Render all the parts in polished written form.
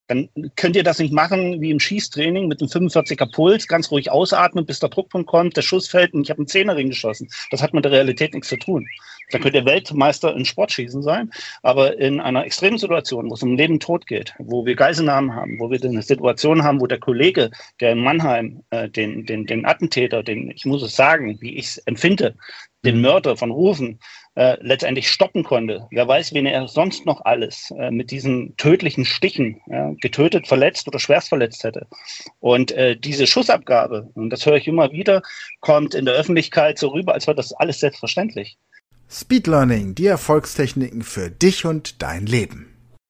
dann könnt ihr das nicht machen wie im Schießtraining mit einem 45er Puls, ganz ruhig ausatmen, bis der Druckpunkt kommt, der Schuss fällt und ich habe einen Zehnerring geschossen. Das hat mit der Realität nichts zu tun. Dann könnt ihr Weltmeister in Sportschießen sein, aber in einer extremen Situation, wo es um Leben und Tod geht, wo wir Geiselnahmen haben, wo wir eine Situation haben, wo der Kollege, der in Mannheim den Attentäter, ich muss es sagen, wie ich es empfinde, den Mörder von Rufen, letztendlich stoppen konnte. Wer weiß, wen er sonst noch alles mit diesen tödlichen Stichen getötet, verletzt oder schwerst verletzt hätte. Und diese Schussabgabe, und das höre ich immer wieder, kommt in der Öffentlichkeit so rüber, als wäre das alles selbstverständlich. Speed Learning, die Erfolgstechniken für dich und dein Leben.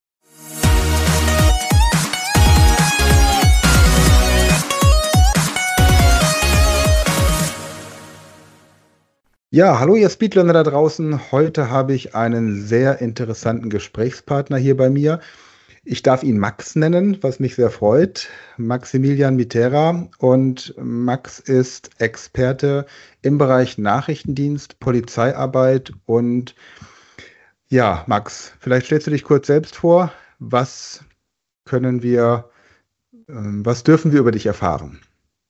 Ja, hallo ihr Speedlearner da draußen. Heute habe ich einen sehr interessanten Gesprächspartner hier bei mir. Ich darf ihn Max nennen, was mich sehr freut. Maximilian Mitera. Und Max ist Experte im Bereich Nachrichtendienst, Polizeiarbeit. Und ja, Max, vielleicht stellst du dich kurz selbst vor. Was dürfen wir über dich erfahren?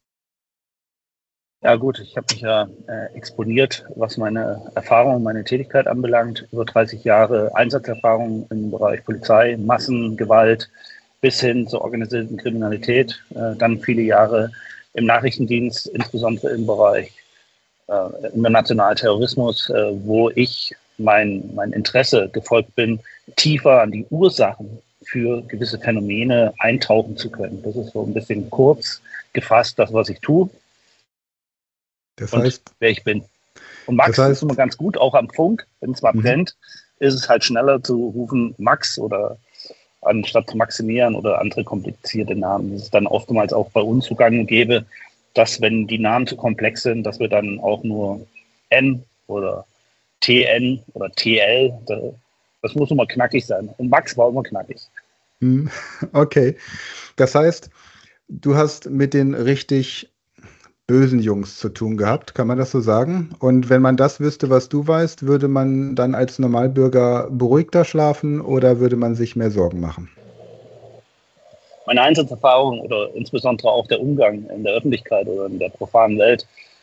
Ja gut, ich habe mich ja exponiert, was meine Erfahrung, meine Tätigkeit anbelangt. Über 30 Jahre Einsatzerfahrung im Bereich Polizei, Massengewalt bis hin zur organisierten Kriminalität. Dann viele Jahre im Nachrichtendienst, insbesondere im Bereich internationaler Terrorismus, wo ich mein Interesse gefolgt bin, tiefer an die Ursachen für gewisse Phänomene eintauchen zu können. Das ist so ein bisschen kurz gefasst, das, was ich tue. Das heißt, und wer ich bin. Und Max ist immer ganz gut, auch am Funk. Wenn es mal brennt, ist es halt schneller zu rufen Max oder anstatt Maximilian oder andere komplizierte Namen. Das ist dann oftmals auch bei uns zugange gäbe, dass wenn die Namen zu komplex sind, dass wir dann auch nur N oder TN oder TL, das muss immer knackig sein. Und Max war immer knackig. Okay. Das heißt, du hast mit den richtig bösen Jungs zu tun gehabt, kann man das so sagen? Und wenn man das wüsste, was du weißt, würde man dann als Normalbürger beruhigter schlafen oder würde man sich mehr Sorgen machen? Meine Einsatzerfahrung oder insbesondere auch der Umgang in der Öffentlichkeit oder in der profanen Welt,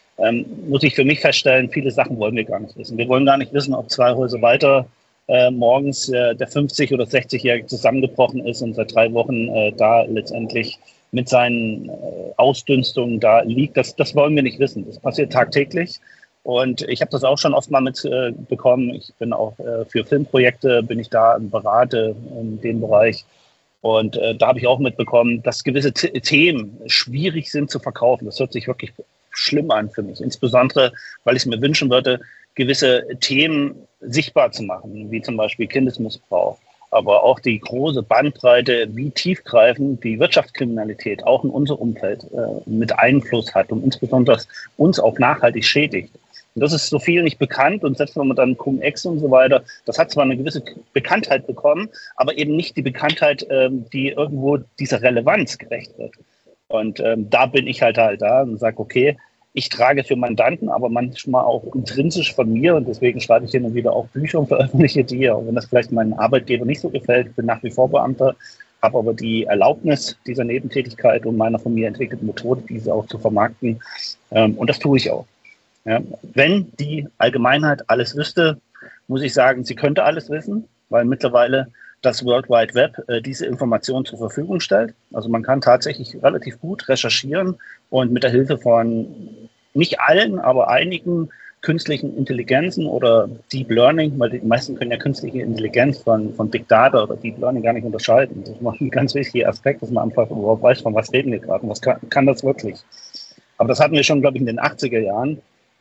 muss ich für mich feststellen, viele Sachen wollen wir gar nicht wissen. Wir wollen gar nicht wissen, ob 2 Häuser weiter morgens der 50- oder 60-Jährige zusammengebrochen ist und seit 3 Wochen da letztendlich mit seinen Ausdünstungen da liegt. Das wollen wir nicht wissen. Das passiert tagtäglich. Und ich habe das auch schon oft mal mitbekommen. Ich bin auch für Filmprojekte, bin ich da berate in dem Bereich. Und da habe ich auch mitbekommen, dass gewisse Themen schwierig sind zu verkaufen. Das hört sich wirklich schlimm an für mich. Insbesondere, weil ich es mir wünschen würde, gewisse Themen sichtbar zu machen, wie zum Beispiel Kindesmissbrauch. Aber auch die große Bandbreite, wie tiefgreifend die Wirtschaftskriminalität auch in unser Umfeld mit Einfluss hat und insbesondere uns auch nachhaltig schädigt. Und das ist so viel nicht bekannt und selbst wenn man dann Cum-Ex und so weiter, das hat zwar eine gewisse Bekanntheit bekommen, aber eben nicht die Bekanntheit, die irgendwo dieser Relevanz gerecht wird. Und da bin ich halt da und sage, okay, ich trage für Mandanten, aber manchmal auch intrinsisch von mir und deswegen schreibe ich hin und wieder auch Bücher und veröffentliche die. Und wenn das vielleicht meinem Arbeitgeber nicht so gefällt, bin nach wie vor Beamter, habe aber die Erlaubnis dieser Nebentätigkeit und meiner von mir entwickelten Methode, diese auch zu vermarkten. Und das tue ich auch. Ja. Wenn die Allgemeinheit alles wüsste, muss ich sagen, sie könnte alles wissen, weil mittlerweile das World Wide Web diese Informationen zur Verfügung stellt. Also man kann tatsächlich relativ gut recherchieren und mit der Hilfe von nicht allen, aber einigen künstlichen Intelligenzen oder Deep Learning, weil die meisten können ja künstliche Intelligenz von Big Data oder Deep Learning gar nicht unterscheiden. Das ist ein ganz wichtiger Aspekt, dass man einfach überhaupt weiß, von was reden wir gerade und was kann das wirklich. Aber das hatten wir schon, glaube ich, in den 80er Jahren,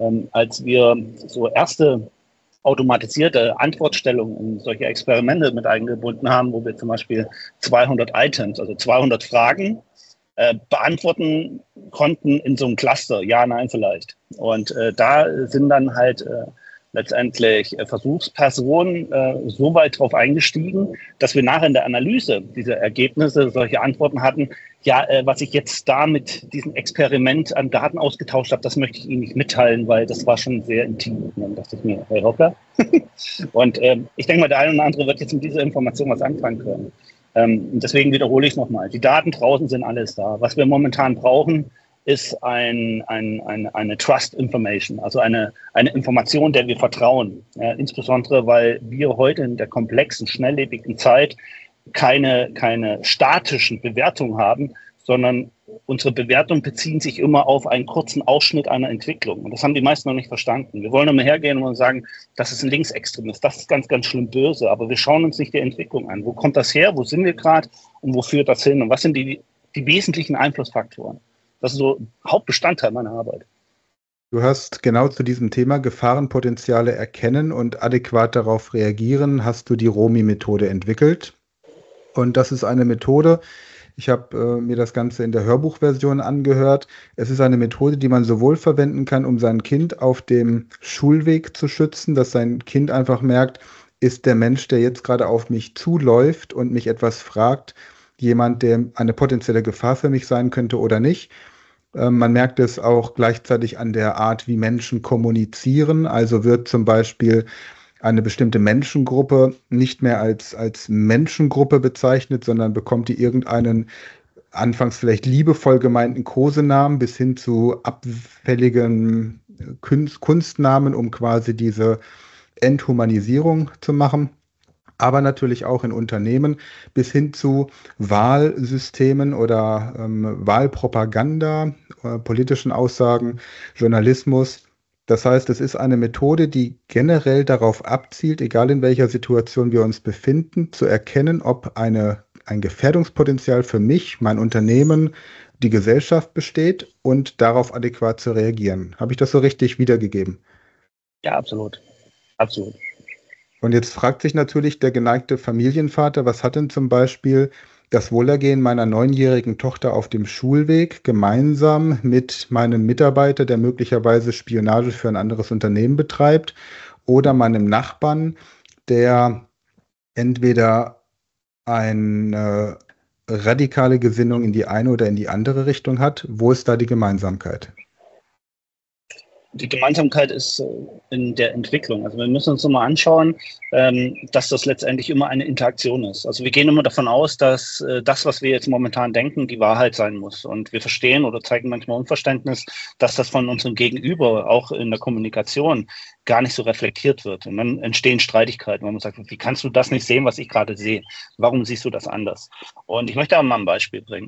als wir so erste automatisierte Antwortstellungen in solche Experimente mit eingebunden haben, wo wir zum Beispiel 200 Items, also 200 Fragen beantworten konnten in so einem Cluster, ja, nein, vielleicht. Und da sind dann halt letztendlich Versuchspersonen so weit drauf eingestiegen, dass wir nachher in der Analyse dieser Ergebnisse solche Antworten hatten, ja, was ich jetzt da mit diesem Experiment an Daten ausgetauscht habe, das möchte ich Ihnen nicht mitteilen, weil das war schon sehr intim. Und dann dachte ich mir, hey Hoppla. Und ich denke mal, der eine oder andere wird jetzt mit dieser Information was anfangen können. Deswegen wiederhole ich es nochmal. Die Daten draußen sind alles da. Was wir momentan brauchen, ist eine Trust Information, also eine Information, der wir vertrauen. Insbesondere, weil wir heute in der komplexen, schnelllebigen Zeit keine statischen Bewertungen haben, sondern unsere Bewertungen beziehen sich immer auf einen kurzen Ausschnitt einer Entwicklung. Und das haben die meisten noch nicht verstanden. Wir wollen immer hergehen und sagen, das ist ein Linksextremist, das ist ganz, ganz schlimm böse, aber wir schauen uns nicht die Entwicklung an. Wo kommt das her, wo sind wir gerade und wo führt das hin und was sind die wesentlichen Einflussfaktoren? Das ist so Hauptbestandteil meiner Arbeit. Du hast genau zu diesem Thema Gefahrenpotenziale erkennen und adäquat darauf reagieren, hast du die ROMI-Methode entwickelt. Und das ist eine Methode, ich habe mir das Ganze in der Hörbuchversion angehört. Es ist eine Methode, die man sowohl verwenden kann, um sein Kind auf dem Schulweg zu schützen, dass sein Kind einfach merkt, ist der Mensch, der jetzt gerade auf mich zuläuft und mich etwas fragt, jemand, der eine potenzielle Gefahr für mich sein könnte oder nicht. Man merkt es auch gleichzeitig an der Art, wie Menschen kommunizieren. Also wird zum Beispiel eine bestimmte Menschengruppe nicht mehr als Menschengruppe bezeichnet, sondern bekommt die irgendeinen anfangs vielleicht liebevoll gemeinten Kosenamen bis hin zu abfälligen Kunstnamen, um quasi diese Enthumanisierung zu machen. Aber natürlich auch in Unternehmen bis hin zu Wahlsystemen oder Wahlpropaganda, politischen Aussagen, Journalismus. Das heißt, es ist eine Methode, die generell darauf abzielt, egal in welcher Situation wir uns befinden, zu erkennen, ob ein Gefährdungspotenzial für mich, mein Unternehmen, die Gesellschaft besteht und darauf adäquat zu reagieren. Habe ich das so richtig wiedergegeben? Ja, absolut. Absolut. Und jetzt fragt sich natürlich der geneigte Familienvater, was hat denn zum Beispiel das Wohlergehen meiner 9-jährigen Tochter auf dem Schulweg gemeinsam mit meinem Mitarbeiter, der möglicherweise Spionage für ein anderes Unternehmen betreibt, oder meinem Nachbarn, der entweder eine radikale Gesinnung in die eine oder in die andere Richtung hat? Wo ist da die Gemeinsamkeit? Die Gemeinsamkeit ist in der Entwicklung. Also wir müssen uns nochmal anschauen, dass das letztendlich immer eine Interaktion ist. Also wir gehen immer davon aus, dass das, was wir jetzt momentan denken, die Wahrheit sein muss. Und wir verstehen oder zeigen manchmal Unverständnis, dass das von unserem Gegenüber auch in der Kommunikation gar nicht so reflektiert wird. Und dann entstehen Streitigkeiten, wenn man sagt, wie kannst du das nicht sehen, was ich gerade sehe? Warum siehst du das anders? Und ich möchte aber mal ein Beispiel bringen.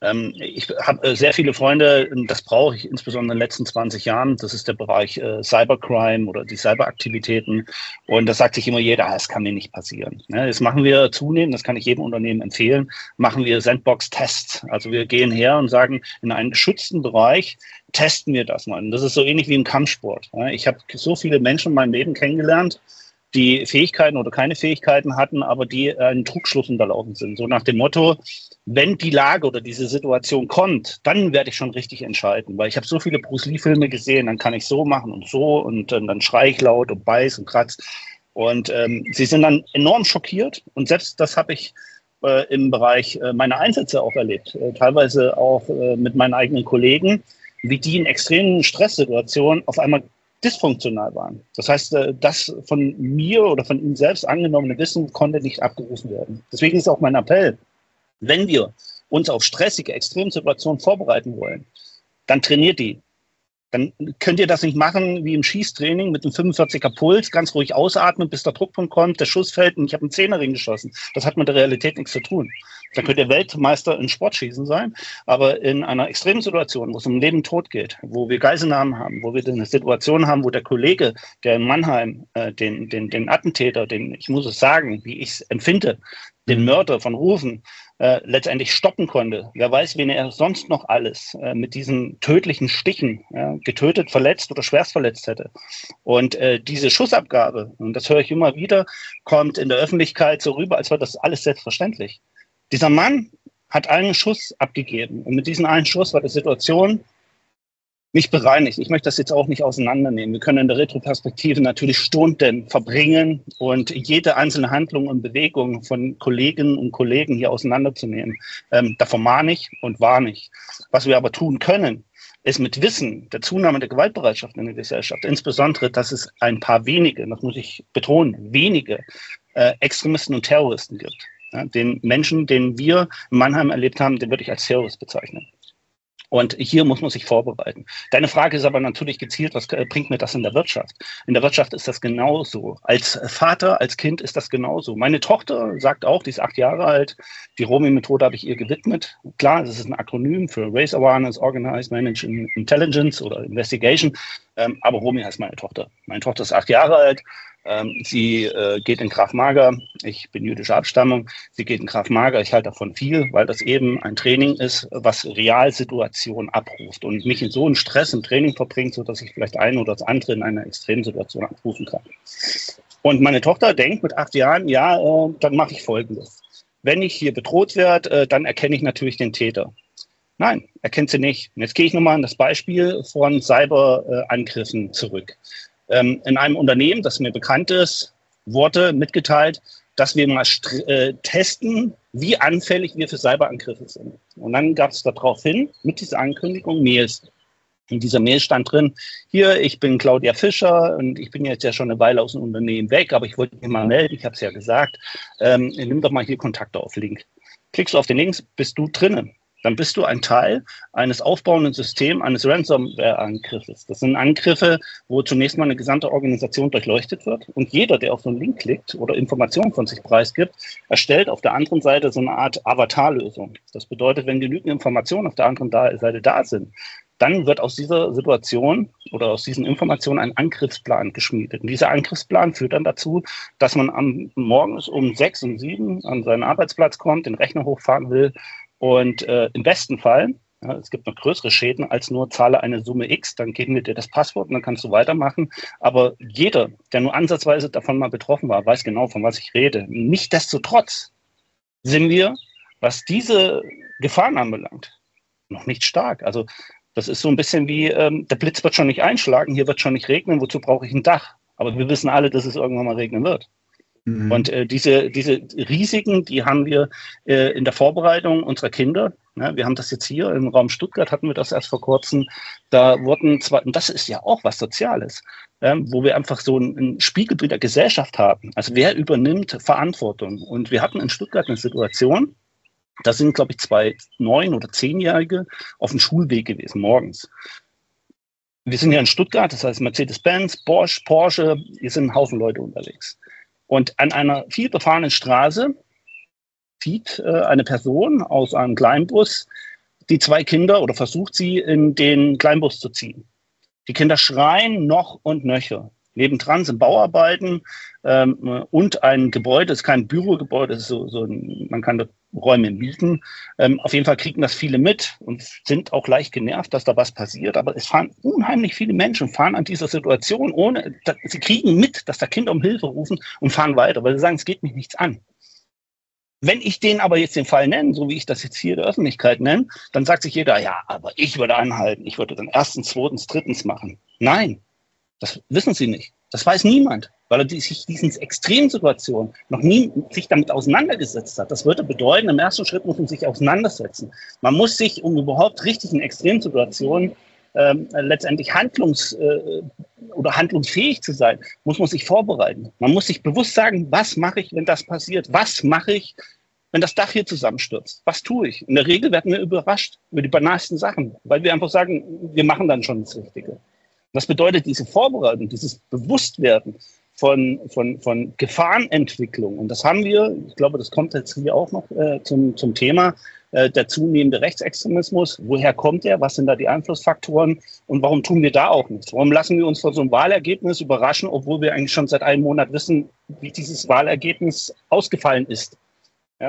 Ich habe sehr viele Freunde, das brauche ich insbesondere in den letzten 20 Jahren. Das ist der Bereich Cybercrime oder die Cyberaktivitäten. Und das sagt sich immer jeder, es kann mir nicht passieren. Das machen wir zunehmend, das kann ich jedem Unternehmen empfehlen, machen wir Sandbox-Tests. Also wir gehen her und sagen, in einem geschützten Bereich testen wir das mal. Und das ist so ähnlich wie im Kampfsport. Ich habe so viele Menschen in meinem Leben kennengelernt, die Fähigkeiten oder keine Fähigkeiten hatten, aber die einen Trugschluss unterlaufen sind. So nach dem Motto, wenn die Lage oder diese Situation kommt, dann werde ich schon richtig entscheiden. Weil ich habe so viele Bruce Lee-Filme gesehen, dann kann ich so machen und dann schreie ich laut und beiß und kratz. Und sie sind dann enorm schockiert. Und selbst das habe ich im Bereich meiner Einsätze auch erlebt. Teilweise auch mit meinen eigenen Kollegen, wie die in extremen Stresssituationen auf einmal dysfunktional waren. Das heißt, das von mir oder von ihnen selbst angenommene Wissen konnte nicht abgerufen werden. Deswegen ist auch mein Appell, wenn wir uns auf stressige Extremsituationen vorbereiten wollen, dann trainiert die. Dann könnt ihr das nicht machen wie im Schießtraining mit einem 45er Puls, ganz ruhig ausatmen, bis der Druckpunkt kommt, der Schuss fällt und ich habe einen Zehnerring geschossen. Das hat mit der Realität nichts zu tun. Dann könnt ihr Weltmeister in Sportschießen sein, aber in einer extremen Situation, wo es um Leben und Tod geht, wo wir Geiselnahmen haben, wo wir eine Situation haben, wo der Kollege, der in Mannheim den Attentäter, ich muss es sagen, wie ich es empfinde, den Mörder von Rufen, letztendlich stoppen konnte. Wer weiß, wen er sonst noch alles mit diesen tödlichen Stichen getötet, verletzt oder schwerst verletzt hätte. Und diese Schussabgabe, und das höre ich immer wieder, kommt in der Öffentlichkeit so rüber, als wäre das alles selbstverständlich. Dieser Mann hat einen Schuss abgegeben und mit diesem einen Schuss war die Situation nicht bereinigt. Ich möchte das jetzt auch nicht auseinandernehmen. Wir können in der Retroperspektive natürlich Stunden verbringen und jede einzelne Handlung und Bewegung von Kolleginnen und Kollegen hier auseinanderzunehmen. Davon mahne ich und warne ich. Was wir aber tun können, ist mit Wissen der Zunahme der Gewaltbereitschaft in der Gesellschaft, insbesondere, dass es ein paar wenige, das muss ich betonen, wenige Extremisten und Terroristen gibt. Ja, den Menschen, den wir in Mannheim erlebt haben, den würde ich als Terrorist bezeichnen. Und hier muss man sich vorbereiten. Deine Frage ist aber natürlich gezielt, was bringt mir das in der Wirtschaft? In der Wirtschaft ist das genauso. Als Vater, als Kind ist das genauso. Meine Tochter sagt auch, die ist 8 Jahre alt, die Romy-Methode habe ich ihr gewidmet. Klar, das ist ein Akronym für Race Awareness, Organized Managed Intelligence oder Investigation, aber Romy heißt meine Tochter. Meine Tochter ist 8 Jahre alt. Sie geht in Krav Maga. Ich bin jüdischer Abstammung. Sie geht in Krav Maga. Ich halte davon viel, weil das eben ein Training ist, was Realsituationen abruft und mich in so einen Stress im Training verbringt, sodass ich vielleicht ein oder das andere in einer Extremsituation abrufen kann. Und meine Tochter denkt mit 8 Jahren, ja, dann mache ich Folgendes. Wenn ich hier bedroht werde, dann erkenne ich natürlich den Täter. Nein, erkennt sie nicht. Und jetzt gehe ich nochmal an das Beispiel von Cyberangriffen zurück. In einem Unternehmen, das mir bekannt ist, wurde mitgeteilt, dass wir mal testen, wie anfällig wir für Cyberangriffe sind. Und dann gab es daraufhin mit dieser Ankündigung Mails. In dieser Mail stand drin, hier, ich bin Claudia Fischer und ich bin jetzt ja schon eine Weile aus dem Unternehmen weg, aber ich wollte mich mal melden, ich habe es ja gesagt, nimm doch mal hier Kontakte auf Link. Klickst du auf den Link, bist du drinnen. Dann bist du ein Teil eines aufbauenden Systems, eines Ransomware-Angriffes. Das sind Angriffe, wo zunächst mal eine gesamte Organisation durchleuchtet wird. Und jeder, der auf so einen Link klickt oder Informationen von sich preisgibt, erstellt auf der anderen Seite so eine Art Avatarlösung. Das bedeutet, wenn genügend Informationen auf der anderen Seite da sind, dann wird aus dieser Situation oder aus diesen Informationen ein Angriffsplan geschmiedet. Und dieser Angriffsplan führt dann dazu, dass man morgens um 6, um 7 an seinen Arbeitsplatz kommt, den Rechner hochfahren will. Und im besten Fall, ja, es gibt noch größere Schäden als nur zahle eine Summe X, dann geben wir dir das Passwort und dann kannst du weitermachen. Aber jeder, der nur ansatzweise davon mal betroffen war, weiß genau, von was ich rede. Nichtsdestotrotz sind wir, was diese Gefahren anbelangt, noch nicht stark. Also das ist so ein bisschen wie, der Blitz wird schon nicht einschlagen, hier wird schon nicht regnen, wozu brauche ich ein Dach? Aber wir wissen alle, dass es irgendwann mal regnen wird. Und diese Risiken, die haben wir in der Vorbereitung unserer Kinder. Ja, wir haben das jetzt hier im Raum Stuttgart, hatten wir das erst vor kurzem. Da wurden zwar, und das ist ja auch was Soziales, wo wir einfach so ein Spiegelbild der Gesellschaft haben. Also wer übernimmt Verantwortung? Und wir hatten in Stuttgart eine Situation, da sind, glaube ich, 2 9- oder 10-Jährige auf dem Schulweg gewesen, morgens. Wir sind ja in Stuttgart, das heißt Mercedes-Benz, Bosch, Porsche, hier sind ein Haufen Leute unterwegs. Und an einer viel befahrenen Straße zieht eine Person aus einem Kleinbus die 2 Kinder oder versucht sie in den Kleinbus zu ziehen. Die Kinder schreien noch und nöcher. Nebendran sind Bauarbeiten und ein Gebäude, das ist kein Bürogebäude, das ist man kann dort Räume mieten. Auf jeden Fall kriegen das viele mit und sind auch leicht genervt, dass da was passiert. Aber es fahren unheimlich viele Menschen, fahren an dieser Situation sie kriegen mit, dass da Kinder um Hilfe rufen und fahren weiter, weil sie sagen, es geht mich nichts an. Wenn ich denen aber jetzt den Fall nenne, so wie ich das jetzt hier in der Öffentlichkeit nenne, dann sagt sich jeder, ja, aber ich würde anhalten, ich würde dann 1., 2., 3. machen. Nein, das wissen sie nicht. Das weiß niemand, weil er sich diesen Extremsituationen noch nie sich damit auseinandergesetzt hat. Das würde bedeuten, im ersten Schritt muss man sich auseinandersetzen. Man muss sich, um überhaupt richtig in Extremsituationen letztendlich oder handlungsfähig zu sein, muss man sich vorbereiten. Man muss sich bewusst sagen, was mache ich, wenn das passiert? Was mache ich, wenn das Dach hier zusammenstürzt? Was tue ich? In der Regel werden wir überrascht über die banalsten Sachen, weil wir einfach sagen, wir machen dann schon das Richtige. Das bedeutet diese Vorbereitung, dieses Bewusstwerden von Gefahrenentwicklung. Und das haben wir, ich glaube, das kommt jetzt hier auch noch zum Thema, der zunehmende Rechtsextremismus. Woher kommt der? Was sind da die Einflussfaktoren? Und warum tun wir da auch nichts? Warum lassen wir uns von so einem Wahlergebnis überraschen, obwohl wir eigentlich schon seit einem Monat wissen, wie dieses Wahlergebnis ausgefallen ist? Ja.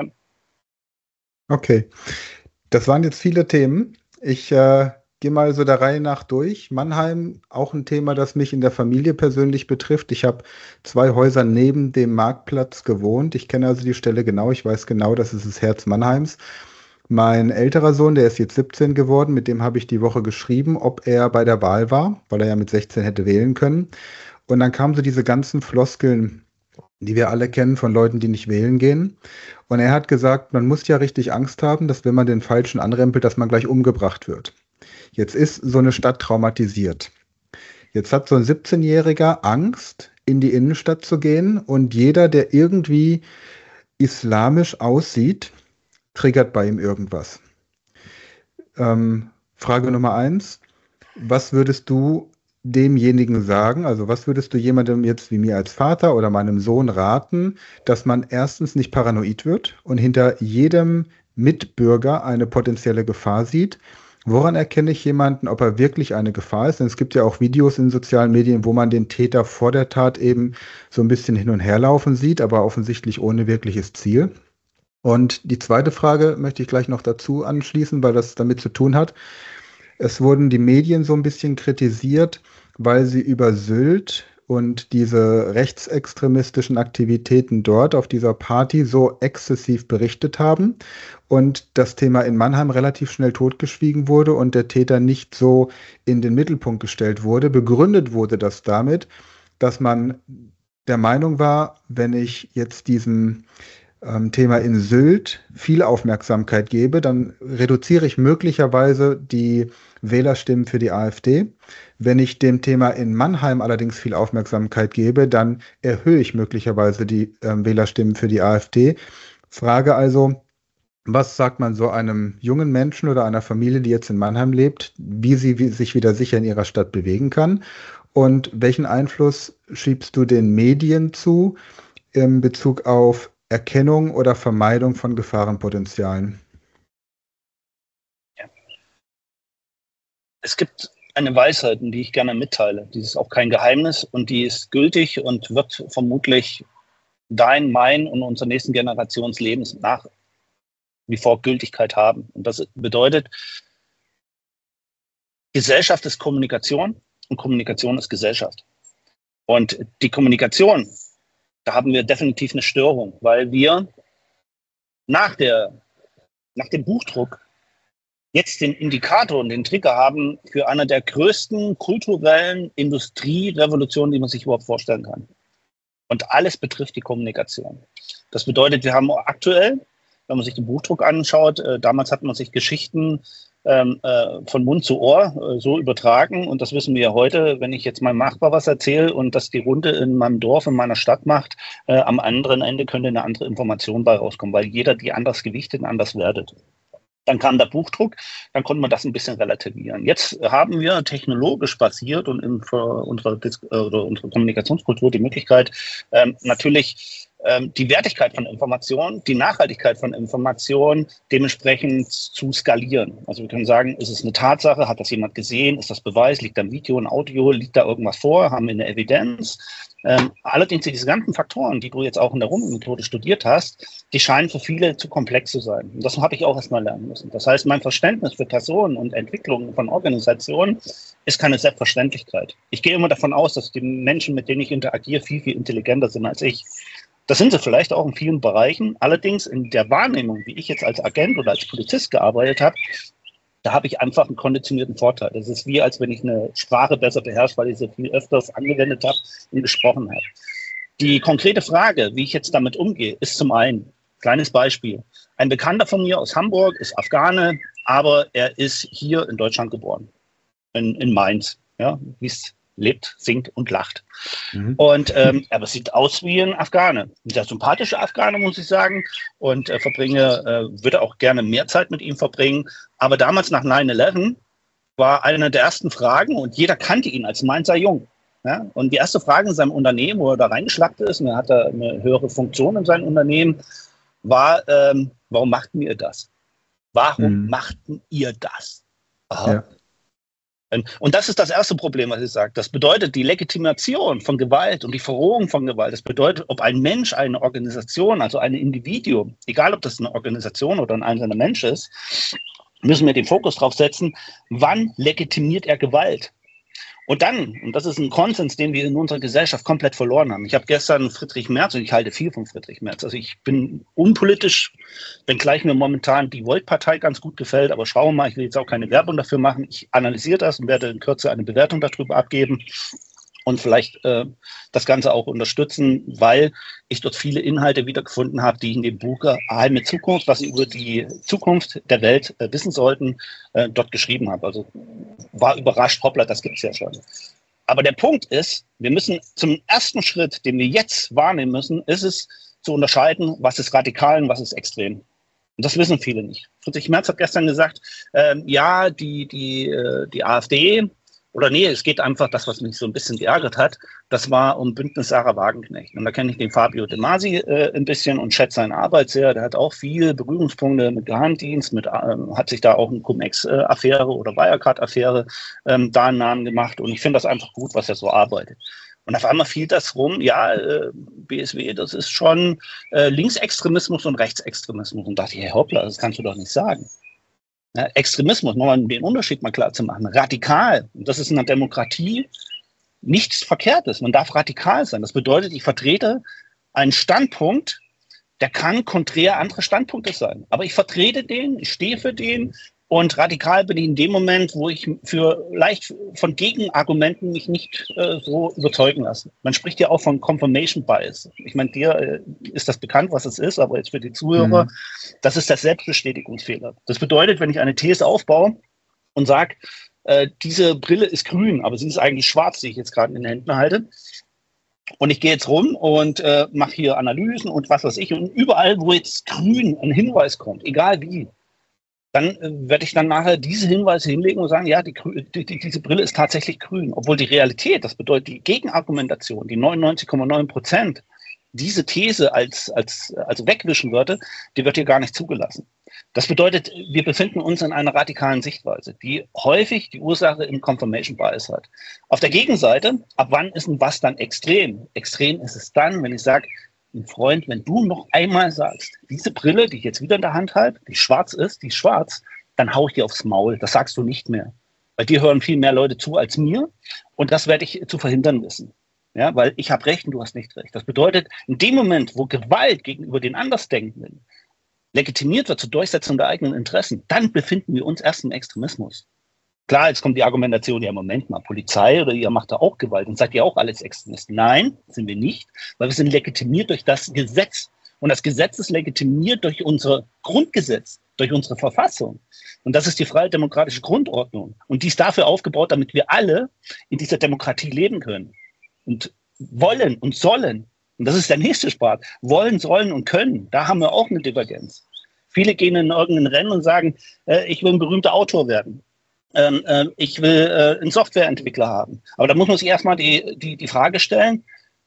Okay, das waren jetzt viele Themen. Ich gehe mal so der Reihe nach durch. Mannheim, auch ein Thema, das mich in der Familie persönlich betrifft. Ich habe 2 Häuser neben dem Marktplatz gewohnt. Ich kenne also die Stelle genau. Ich weiß genau, das ist das Herz Mannheims. Mein älterer Sohn, der ist jetzt 17 geworden, mit dem habe ich die Woche geschrieben, ob er bei der Wahl war, weil er ja mit 16 hätte wählen können. Und dann kamen so diese ganzen Floskeln, die wir alle kennen von Leuten, die nicht wählen gehen. Und er hat gesagt, man muss ja richtig Angst haben, dass wenn man den Falschen anrempelt, dass man gleich umgebracht wird. Jetzt ist so eine Stadt traumatisiert. Jetzt hat so ein 17-Jähriger Angst, in die Innenstadt zu gehen und jeder, der irgendwie islamisch aussieht, triggert bei ihm irgendwas. Frage Nummer 1. Was würdest du demjenigen sagen, also was würdest du jemandem jetzt wie mir als Vater oder meinem Sohn raten, dass man erstens nicht paranoid wird und hinter jedem Mitbürger eine potenzielle Gefahr sieht? Woran erkenne ich jemanden, ob er wirklich eine Gefahr ist? Denn es gibt ja auch Videos in sozialen Medien, wo man den Täter vor der Tat eben so ein bisschen hin und her laufen sieht, aber offensichtlich ohne wirkliches Ziel. Und die zweite Frage möchte ich gleich noch dazu anschließen, weil das damit zu tun hat. Es wurden die Medien so ein bisschen kritisiert, weil sie über Sylt und diese rechtsextremistischen Aktivitäten dort auf dieser Party so exzessiv berichtet haben und das Thema in Mannheim relativ schnell totgeschwiegen wurde und der Täter nicht so in den Mittelpunkt gestellt wurde. Begründet wurde das damit, dass man der Meinung war, wenn ich jetzt diesem Thema in Sylt viel Aufmerksamkeit gebe, dann reduziere ich möglicherweise die Wählerstimmen für die AfD. Wenn ich dem Thema in Mannheim allerdings viel Aufmerksamkeit gebe, dann erhöhe ich möglicherweise die Wählerstimmen für die AfD. Frage also, was sagt man so einem jungen Menschen oder einer Familie, die jetzt in Mannheim lebt, wie sie sich wieder sicher in ihrer Stadt bewegen kann? Und welchen Einfluss schiebst du den Medien zu in Bezug auf Erkennung oder Vermeidung von Gefahrenpotenzialen? Ja. Es gibt eine Weisheit, die ich gerne mitteile. Die ist auch kein Geheimnis und die ist gültig und wird vermutlich dein, mein und unserer nächsten Generations Lebens nach wie vor Gültigkeit haben. Und das bedeutet, Gesellschaft ist Kommunikation und Kommunikation ist Gesellschaft. Und die Kommunikation, da haben wir definitiv eine Störung, weil wir nach dem Buchdruck jetzt den Indikator und den Trigger haben für eine der größten kulturellen Industrierevolutionen, die man sich überhaupt vorstellen kann. Und alles betrifft die Kommunikation. Das bedeutet, wir haben aktuell, wenn man sich den Buchdruck anschaut, damals hat man sich Geschichten von Mund zu Ohr so übertragen. Und das wissen wir ja heute, wenn ich jetzt meinem Nachbar was erzähle und das die Runde in meinem Dorf, in meiner Stadt macht, am anderen Ende könnte eine andere Information bei rauskommen, weil jeder die anders gewichtet und anders wertet. Dann kam der Buchdruck, dann konnte man das ein bisschen relativieren. Jetzt haben wir technologisch basiert und in unsere Kommunikationskultur die Möglichkeit, natürlich die Wertigkeit von Informationen, die Nachhaltigkeit von Informationen dementsprechend zu skalieren. Also wir können sagen, ist es eine Tatsache, hat das jemand gesehen, ist das Beweis, liegt da ein Video, ein Audio, liegt da irgendwas vor, haben wir eine Evidenz? Allerdings diese ganzen Faktoren, die du jetzt auch in der Rummelmethode studiert hast, die scheinen für viele zu komplex zu sein. Und das habe ich auch erstmal lernen müssen. Das heißt, mein Verständnis für Personen und Entwicklungen von Organisationen ist keine Selbstverständlichkeit. Ich gehe immer davon aus, dass die Menschen, mit denen ich interagiere, viel, viel intelligenter sind als ich. Das sind sie vielleicht auch in vielen Bereichen. Allerdings in der Wahrnehmung, wie ich jetzt als Agent oder als Polizist gearbeitet habe, da habe ich einfach einen konditionierten Vorteil. Das ist wie, als wenn ich eine Sprache besser beherrsche, weil ich sie viel öfters angewendet habe und gesprochen habe. Die konkrete Frage, wie ich jetzt damit umgehe, ist zum einen, kleines Beispiel, ein Bekannter von mir aus Hamburg ist Afghane, aber er ist hier in Deutschland geboren, in Mainz, ja, wie es lebt, singt und lacht. Und aber es sieht aus wie ein Afghane. Ein sehr sympathischer Afghane, muss ich sagen. Und würde auch gerne mehr Zeit mit ihm verbringen. Aber damals nach 9/11 war eine der ersten Fragen, und jeder kannte ihn als Mainzer Jung. Ja? Und die erste Frage in seinem Unternehmen, wo er da reingeschlappt ist, und er hatte eine höhere Funktion in seinem Unternehmen, war, warum machten ihr das? Warum machten ihr das? Aha. Ja. Und das ist das erste Problem, was ich sage. Das bedeutet die Legitimation von Gewalt und die Verrohung von Gewalt. Das bedeutet, ob ein Mensch, eine Organisation, also ein Individuum, egal ob das eine Organisation oder ein einzelner Mensch ist, müssen wir den Fokus drauf setzen, wann legitimiert er Gewalt? Und dann, und das ist ein Konsens, den wir in unserer Gesellschaft komplett verloren haben. Ich habe gestern Friedrich Merz, und ich halte viel von Friedrich Merz. Also ich bin unpolitisch, wenngleich mir momentan die Volt-Partei ganz gut gefällt. Aber schauen wir mal, ich will jetzt auch keine Werbung dafür machen. Ich analysiere das und werde in Kürze eine Bewertung darüber abgeben und vielleicht das Ganze auch unterstützen, weil ich dort viele Inhalte wiedergefunden habe, die in dem Buch Geheime Zukunft, was Sie über die Zukunft der Welt wissen sollten, dort geschrieben habe. Also war überrascht, hoppla, das gibt es ja schon. Aber der Punkt ist, wir müssen zum ersten Schritt, den wir jetzt wahrnehmen müssen, ist es zu unterscheiden, was ist radikal und was ist extrem. Und das wissen viele nicht. Friedrich Merz hat gestern gesagt, ja, die AfD, oder nee, es geht einfach, das, was mich so ein bisschen geärgert hat, das war um Bündnis Sarah Wagenknecht. Und da kenne ich den Fabio De Masi ein bisschen und schätze seine Arbeit sehr. Der hat auch viele Berührungspunkte mit Geheimdienst, hat sich da auch eine Cum-Ex-Affäre oder Wirecard-Affäre da einen Namen gemacht. Und ich finde das einfach gut, was er so arbeitet. Und auf einmal fiel das rum, ja, BSW, das ist schon Linksextremismus und Rechtsextremismus. Und dachte ich, hey, hoppla, das kannst du doch nicht sagen. Ja, Extremismus, nochmal den Unterschied mal klar zu machen. Radikal, und das ist in einer Demokratie nichts Verkehrtes. Man darf radikal sein. Das bedeutet, ich vertrete einen Standpunkt, der kann konträr andere Standpunkte sein. Aber ich vertrete den, ich stehe für den. Und radikal bin ich in dem Moment, wo ich für leicht von Gegenargumenten mich nicht so überzeugen lasse. Man spricht ja auch von Confirmation Bias. Ich meine, dir ist das bekannt, was es ist, aber jetzt für die Zuhörer, das ist der Selbstbestätigungsfehler. Das bedeutet, wenn ich eine These aufbaue und sage, diese Brille ist grün, aber sie ist eigentlich schwarz, die ich jetzt gerade in den Händen halte. Und ich gehe jetzt rum und mache hier Analysen und was weiß ich. Und überall, wo jetzt grün ein Hinweis kommt, egal wie, dann werde ich dann nachher diese Hinweise hinlegen und sagen, ja, diese Brille ist tatsächlich grün. Obwohl die Realität, das bedeutet die Gegenargumentation, die 99,9%, diese These also wegwischen würde, die wird hier gar nicht zugelassen. Das bedeutet, wir befinden uns in einer radikalen Sichtweise, die häufig die Ursache im Confirmation Bias hat. Auf der Gegenseite, ab wann ist denn was dann extrem? Extrem ist es dann, wenn ich sage, Freund, wenn du noch einmal sagst, diese Brille, die ich jetzt wieder in der Hand halte, die schwarz ist, die ist schwarz, dann haue ich dir aufs Maul. Das sagst du nicht mehr. Bei dir hören viel mehr Leute zu als mir und das werde ich zu verhindern wissen. Ja, weil ich habe Recht und du hast nicht Recht. Das bedeutet, in dem Moment, wo Gewalt gegenüber den Andersdenkenden legitimiert wird zur Durchsetzung der eigenen Interessen, dann befinden wir uns erst im Extremismus. Klar, jetzt kommt die Argumentation, ja, Moment mal, Polizei oder ihr macht da auch Gewalt und seid ihr auch alles Extremisten. Nein, sind wir nicht, weil wir sind legitimiert durch das Gesetz. Und das Gesetz ist legitimiert durch unser Grundgesetz, durch unsere Verfassung. Und das ist die freie demokratische Grundordnung. Und die ist dafür aufgebaut, damit wir alle in dieser Demokratie leben können. Und wollen und sollen. Und das ist der nächste Part. Wollen, sollen und können. Da haben wir auch eine Divergenz. Viele gehen in irgendein Rennen und sagen, ich will ein berühmter Autor werden. Ich will einen Softwareentwickler haben. Aber da muss man sich erstmal die Frage stellen,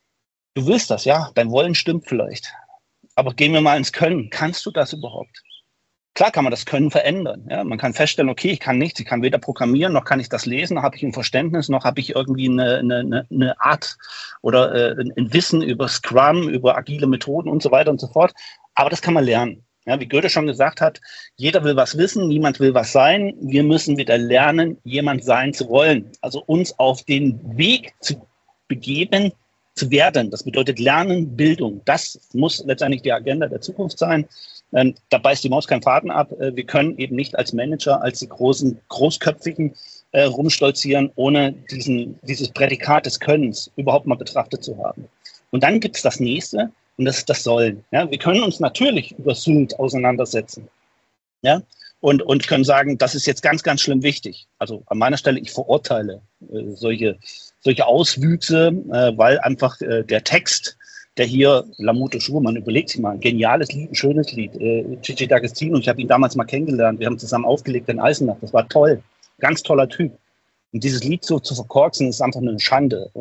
du willst das, ja, dein Wollen stimmt vielleicht. Aber gehen wir mal ins Können. Kannst du das überhaupt? Klar kann man das Können verändern. Ja? Man kann feststellen, okay, ich kann nichts, ich kann weder programmieren, noch kann ich das lesen, noch habe ich ein Verständnis, noch habe ich irgendwie eine Art oder ein Wissen über Scrum, über agile Methoden und so weiter und so fort. Aber das kann man lernen. Ja, wie Goethe schon gesagt hat, jeder will was wissen, niemand will was sein. Wir müssen wieder lernen, jemand sein zu wollen. Also uns auf den Weg zu begeben, zu werden. Das bedeutet Lernen, Bildung. Das muss letztendlich die Agenda der Zukunft sein. Da beißt die Maus keinen Faden ab. Wir können eben nicht als Manager, als die großen, großköpfigen rumstolzieren, ohne dieses Prädikat des Könnens überhaupt mal betrachtet zu haben. Und dann gibt es das Nächste. Und das ist das Sollen. Ja, wir können uns natürlich über Sylt auseinandersetzen. Ja, und können sagen, das ist jetzt ganz, ganz schlimm wichtig. Also an meiner Stelle, ich verurteile solche Auswüchse, weil einfach der Text, der hier, Lamute Schurmann, überlegt sich mal, ein geniales Lied, ein schönes Lied, Gigi D'Agostino, ich habe ihn damals mal kennengelernt, wir haben zusammen aufgelegt in Eisenach, das war toll, ganz toller Typ. Und dieses Lied so zu verkorksen, ist einfach eine Schande.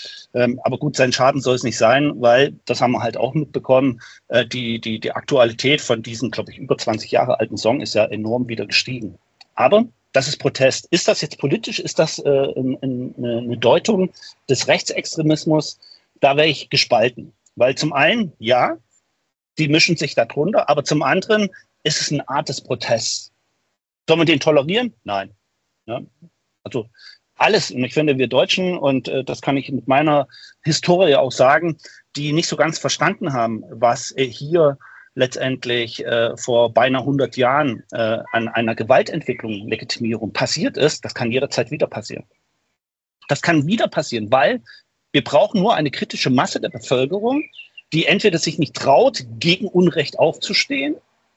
Aber gut, sein Schaden soll es nicht sein, weil, das haben wir halt auch mitbekommen, die Aktualität von diesem, glaube ich, über 20 Jahre alten Song ist ja enorm wieder gestiegen. Aber das ist Protest. Ist das jetzt politisch? Ist das eine Deutung des Rechtsextremismus? Da wäre ich gespalten. Weil zum einen, ja, die mischen sich da drunter, aber zum anderen ist es eine Art des Protests. Soll man den tolerieren? Nein. Ja. Also alles, und ich finde, wir Deutschen, und das kann ich mit meiner Historie auch sagen, die nicht so ganz verstanden haben, was hier letztendlich vor beinahe 100 Jahren an einer Gewaltentwicklung, Legitimierung passiert ist, das kann jederzeit wieder passieren. Das kann wieder passieren, weil wir brauchen nur eine kritische Masse der Bevölkerung, die entweder sich nicht traut, gegen Unrecht aufzustehen,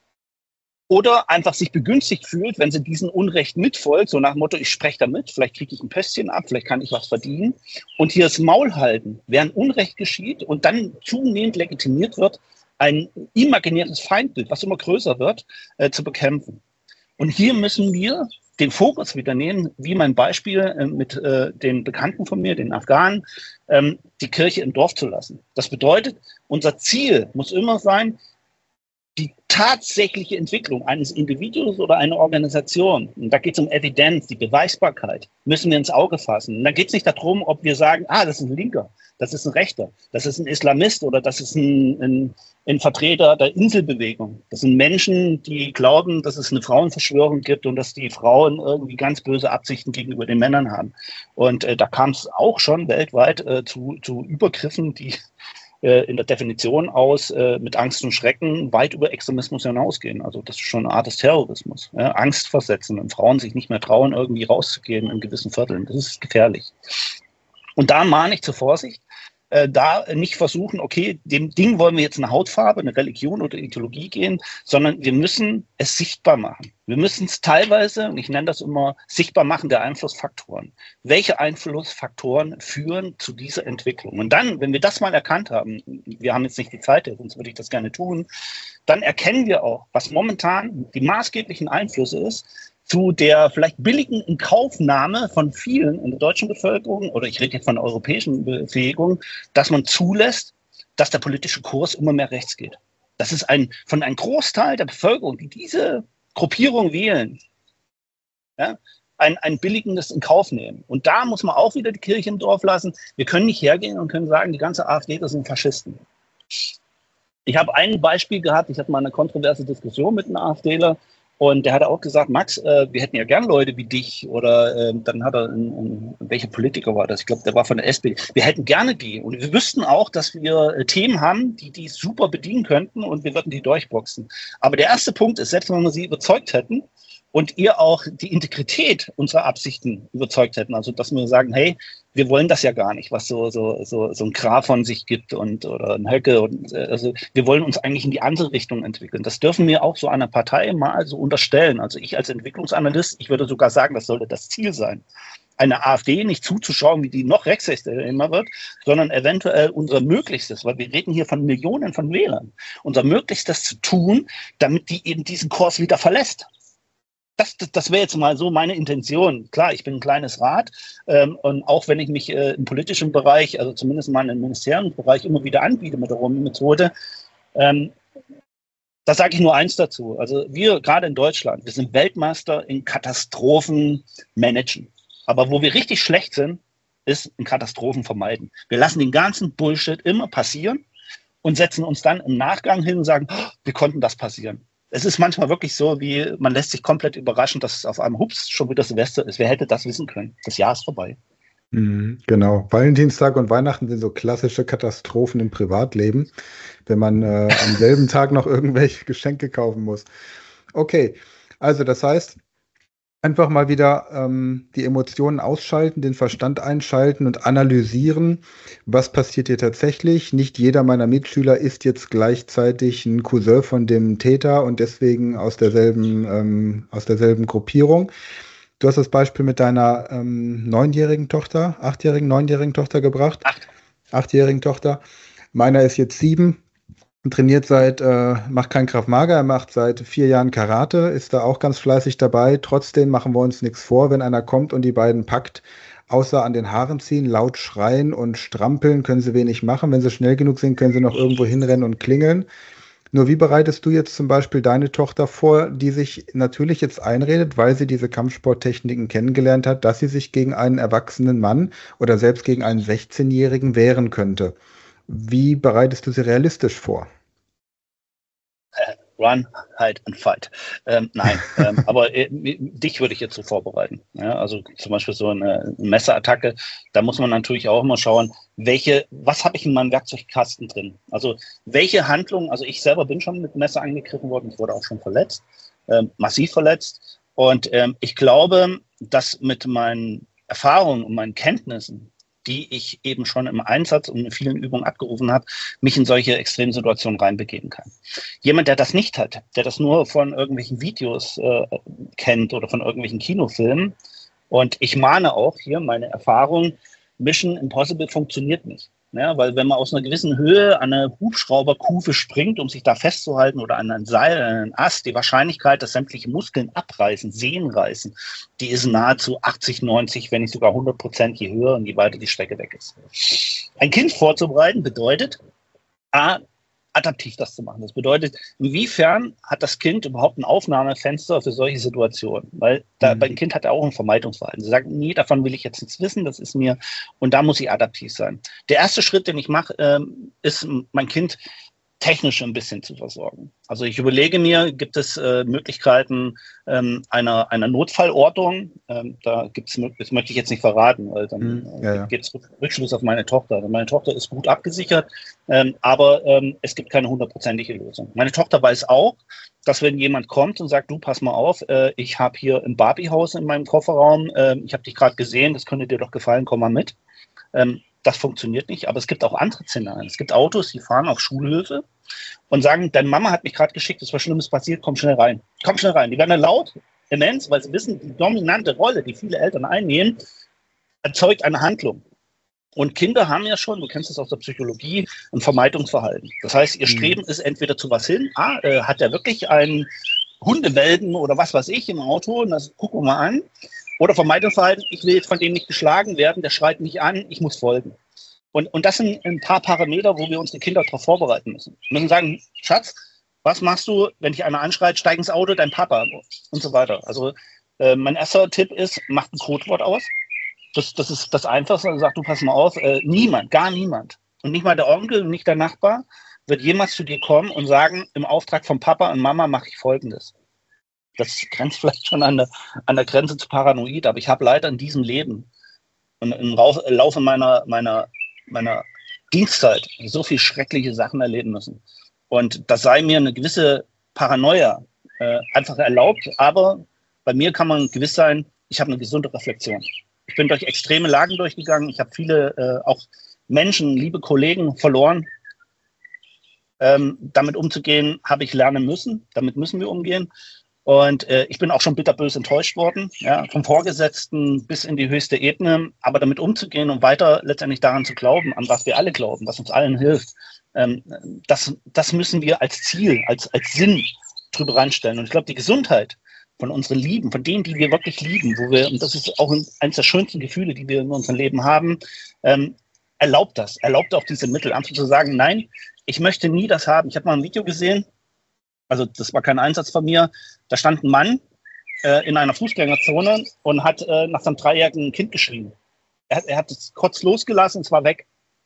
oder einfach sich begünstigt fühlt, wenn sie diesen Unrecht mitfolgt, so nach dem Motto, ich spreche da mit, vielleicht kriege ich ein Pöstchen ab, vielleicht kann ich was verdienen. Und hier das Maul halten, während Unrecht geschieht und dann zunehmend legitimiert wird ein imaginäres Feindbild, was immer größer wird, zu bekämpfen. Und hier müssen wir den Fokus wieder nehmen, wie mein Beispiel mit den Bekannten von mir, den Afghanen, die Kirche im Dorf zu lassen. Das bedeutet, unser Ziel muss immer sein, die tatsächliche Entwicklung eines Individuums oder einer Organisation, und da geht es um Evidenz, die Beweisbarkeit, müssen wir ins Auge fassen. Und da geht es nicht darum, ob wir sagen, das ist ein Linker, das ist ein Rechter, das ist ein Islamist oder das ist ein Vertreter der Inselbewegung. Das sind Menschen, die glauben, dass es eine Frauenverschwörung gibt und dass die Frauen irgendwie ganz böse Absichten gegenüber den Männern haben. Und da kam es auch schon weltweit zu Übergriffen, die in der Definition aus mit Angst und Schrecken weit über Extremismus hinausgehen. Also das ist schon eine Art des Terrorismus. Ja? Angst versetzen und Frauen sich nicht mehr trauen, irgendwie rauszugehen in gewissen Vierteln. Das ist gefährlich. Und da mahne ich zur Vorsicht. Da nicht versuchen, okay, dem Ding wollen wir jetzt eine Hautfarbe, eine Religion oder Ideologie gehen, sondern wir müssen es sichtbar machen. Wir müssen es teilweise, und ich nenne das immer, sichtbar machen der Einflussfaktoren. Welche Einflussfaktoren führen zu dieser Entwicklung? Und dann, wenn wir das mal erkannt haben, wir haben jetzt nicht die Zeit, sonst würde ich das gerne tun, dann erkennen wir auch, was momentan die maßgeblichen Einflüsse ist, zu der vielleicht billigen Inkaufnahme von vielen in der deutschen Bevölkerung, oder ich rede jetzt von der europäischen Bevölkerung, dass man zulässt, dass der politische Kurs immer mehr rechts geht. Das ist von einem Großteil der Bevölkerung, die diese Gruppierung wählen, ja, ein billigendes in Kauf nehmen. Und da muss man auch wieder die Kirche im Dorf lassen. Wir können nicht hergehen und können sagen, die ganze AfD, das sind Faschisten. Ich habe ein Beispiel gehabt, ich hatte mal eine kontroverse Diskussion mit einem AfDler, und der hat auch gesagt, Max, wir hätten ja gern Leute wie dich. Oder dann hat er, welcher Politiker war das? Ich glaube, der war von der SPD. Wir hätten gerne die. Und wir wüssten auch, dass wir Themen haben, die super bedienen könnten und wir würden die durchboxen. Aber der erste Punkt ist, selbst wenn wir sie überzeugt hätten und ihr auch die Integrität unserer Absichten überzeugt hätten, also dass wir sagen, hey, wir wollen das ja gar nicht, was so ein Graf von sich gibt oder ein Höcke. Also wir wollen uns eigentlich in die andere Richtung entwickeln. Das dürfen wir auch so einer Partei mal so unterstellen. Also ich als Entwicklungsanalyst, ich würde sogar sagen, das sollte das Ziel sein. Eine AfD nicht zuzuschauen, wie die noch rechtsextremer wird, sondern eventuell unser Möglichstes, weil wir reden hier von Millionen von Wählern, unser Möglichstes zu tun, damit die eben diesen Kurs wieder verlässt. Das wäre jetzt mal so meine Intention. Klar, ich bin ein kleines Rad und auch wenn ich mich im politischen Bereich, also zumindest mal im Ministeriumsbereich immer wieder anbiete mit der Methode, da sage ich nur eins dazu. Also wir gerade in Deutschland, wir sind Weltmeister in Katastrophen managen. Aber wo wir richtig schlecht sind, ist in Katastrophen vermeiden. Wir lassen den ganzen Bullshit immer passieren und setzen uns dann im Nachgang hin und sagen, wie konnten das passieren? Es ist manchmal wirklich so, wie man lässt sich komplett überraschen, dass es auf einem Hups schon wieder Silvester ist. Wer hätte das wissen können? Das Jahr ist vorbei. Genau. Valentinstag und Weihnachten sind so klassische Katastrophen im Privatleben, wenn man am selben Tag noch irgendwelche Geschenke kaufen muss. Okay, also das heißt, einfach mal wieder die Emotionen ausschalten, den Verstand einschalten und analysieren, was passiert hier tatsächlich. Nicht jeder meiner Mitschüler ist jetzt gleichzeitig ein Cousin von dem Täter und deswegen aus derselben Gruppierung. Du hast das Beispiel mit deiner 9-jährigen Tochter, 8-jährigen, 9-jährigen Tochter gebracht. 8-jährigen Tochter. Meiner ist jetzt 7. Trainiert macht kein Krav Maga, er macht seit 4 Jahren Karate, ist da auch ganz fleißig dabei. Trotzdem machen wir uns nichts vor, wenn einer kommt und die beiden packt, außer an den Haaren ziehen, laut schreien und strampeln, können sie wenig machen. Wenn sie schnell genug sind, können sie noch irgendwo hinrennen und klingeln. Nur wie bereitest du jetzt zum Beispiel deine Tochter vor, die sich natürlich jetzt einredet, weil sie diese Kampfsporttechniken kennengelernt hat, dass sie sich gegen einen erwachsenen Mann oder selbst gegen einen 16-Jährigen wehren könnte? Wie bereitest du sie realistisch vor? Run, hide and fight. Nein, aber dich würde ich jetzt so vorbereiten. Ja, also zum Beispiel so eine Messerattacke, da muss man natürlich auch immer schauen, was habe ich in meinem Werkzeugkasten drin? Also welche Handlungen, also ich selber bin schon mit Messer angegriffen worden, ich wurde auch schon verletzt, massiv verletzt. Und ich glaube, dass mit meinen Erfahrungen und meinen Kenntnissen, die ich eben schon im Einsatz und in vielen Übungen abgerufen habe, mich in solche extremen Situationen reinbegeben kann. Jemand, der das nicht hat, der das nur von irgendwelchen Videos kennt oder von irgendwelchen Kinofilmen, und ich mahne auch hier meine Erfahrung, Mission Impossible funktioniert nicht. Ja, weil wenn man aus einer gewissen Höhe an eine Hubschrauberkufe springt, um sich da festzuhalten oder an ein Seil, an einen Ast, die Wahrscheinlichkeit, dass sämtliche Muskeln abreißen, Sehnen reißen, die ist nahezu 80, 90, wenn nicht sogar 100%, je höher und je weiter die Strecke weg ist. Ein Kind vorzubereiten bedeutet, adaptiv das zu machen. Das bedeutet, inwiefern hat das Kind überhaupt ein Aufnahmefenster für solche Situationen? Weil beim Kind hat er auch ein Vermeidungsverhalten. Sie sagt, nee, davon will ich jetzt nichts wissen, das ist mir, und da muss ich adaptiv sein. Der erste Schritt, den ich mache, ist, mein Kind technisch ein bisschen zu versorgen. Also ich überlege mir, gibt es Möglichkeiten einer Notfallortung? Da gibt's, das möchte ich jetzt nicht verraten, weil dann geht es Rückschluss auf meine Tochter. Also meine Tochter ist gut abgesichert, aber es gibt keine 100%ige Lösung. Meine Tochter weiß auch, dass wenn jemand kommt und sagt, du, pass mal auf, ich habe hier ein Barbiehaus in meinem Kofferraum, ich habe dich gerade gesehen, das könnte dir doch gefallen, komm mal mit. Das funktioniert nicht, aber es gibt auch andere Szenarien. Es gibt Autos, die fahren auf Schulhöfe und sagen, deine Mama hat mich gerade geschickt, es ist was Schlimmes passiert, komm schnell rein. Komm schnell rein. Die werden dann laut, immens, weil sie wissen, die dominante Rolle, die viele Eltern einnehmen, erzeugt eine Handlung. Und Kinder haben ja schon, du kennst das aus der Psychologie, ein Vermeidungsverhalten. Das heißt, ihr Streben ist entweder zu was hin, hat er wirklich einen Hundewelpen oder was weiß ich im Auto, und das gucken wir mal an. Oder Vermeidungsverhalten, ich will jetzt von dem nicht geschlagen werden, der schreit mich an, ich muss folgen. Und das sind ein paar Parameter, wo wir unsere Kinder darauf vorbereiten müssen. Wir müssen sagen, Schatz, was machst du, wenn dich einer anschreit, steig ins Auto, dein Papa und so weiter. Also mein erster Tipp ist, mach ein Codewort aus. Das ist das Einfachste. Also sag, du, pass mal auf, niemand, gar niemand. Und nicht mal der Onkel, nicht der Nachbar wird jemals zu dir kommen und sagen, im Auftrag von Papa und Mama mache ich Folgendes. Das grenzt vielleicht schon an der Grenze zu paranoid, aber ich habe leider in diesem Leben und im Laufe meiner Dienstzeit so viel schreckliche Sachen erleben müssen. Und das sei mir eine gewisse Paranoia einfach erlaubt, aber bei mir kann man gewiss sein, ich habe eine gesunde Reflexion. Ich bin durch extreme Lagen durchgegangen, ich habe viele auch Menschen, liebe Kollegen verloren. Damit umzugehen, habe ich lernen müssen, damit müssen wir umgehen. Und ich bin auch schon bitterbös enttäuscht worden, ja, vom Vorgesetzten bis in die höchste Ebene. Aber damit umzugehen und weiter letztendlich daran zu glauben, an was wir alle glauben, was uns allen hilft, das müssen wir als Ziel, als Sinn drüber ranstellen. Und ich glaube, die Gesundheit von unseren Lieben, von denen, die wir wirklich lieben, und das ist auch eines der schönsten Gefühle, die wir in unserem Leben haben, erlaubt auch diese Mittel, einfach zu sagen, nein, ich möchte nie das haben. Ich habe mal ein Video gesehen, also das war kein Einsatz von mir, da stand ein Mann in einer Fußgängerzone und hat nach seinem 3-jährigen Kind geschrien. Er hat es kurz losgelassen, es war weg.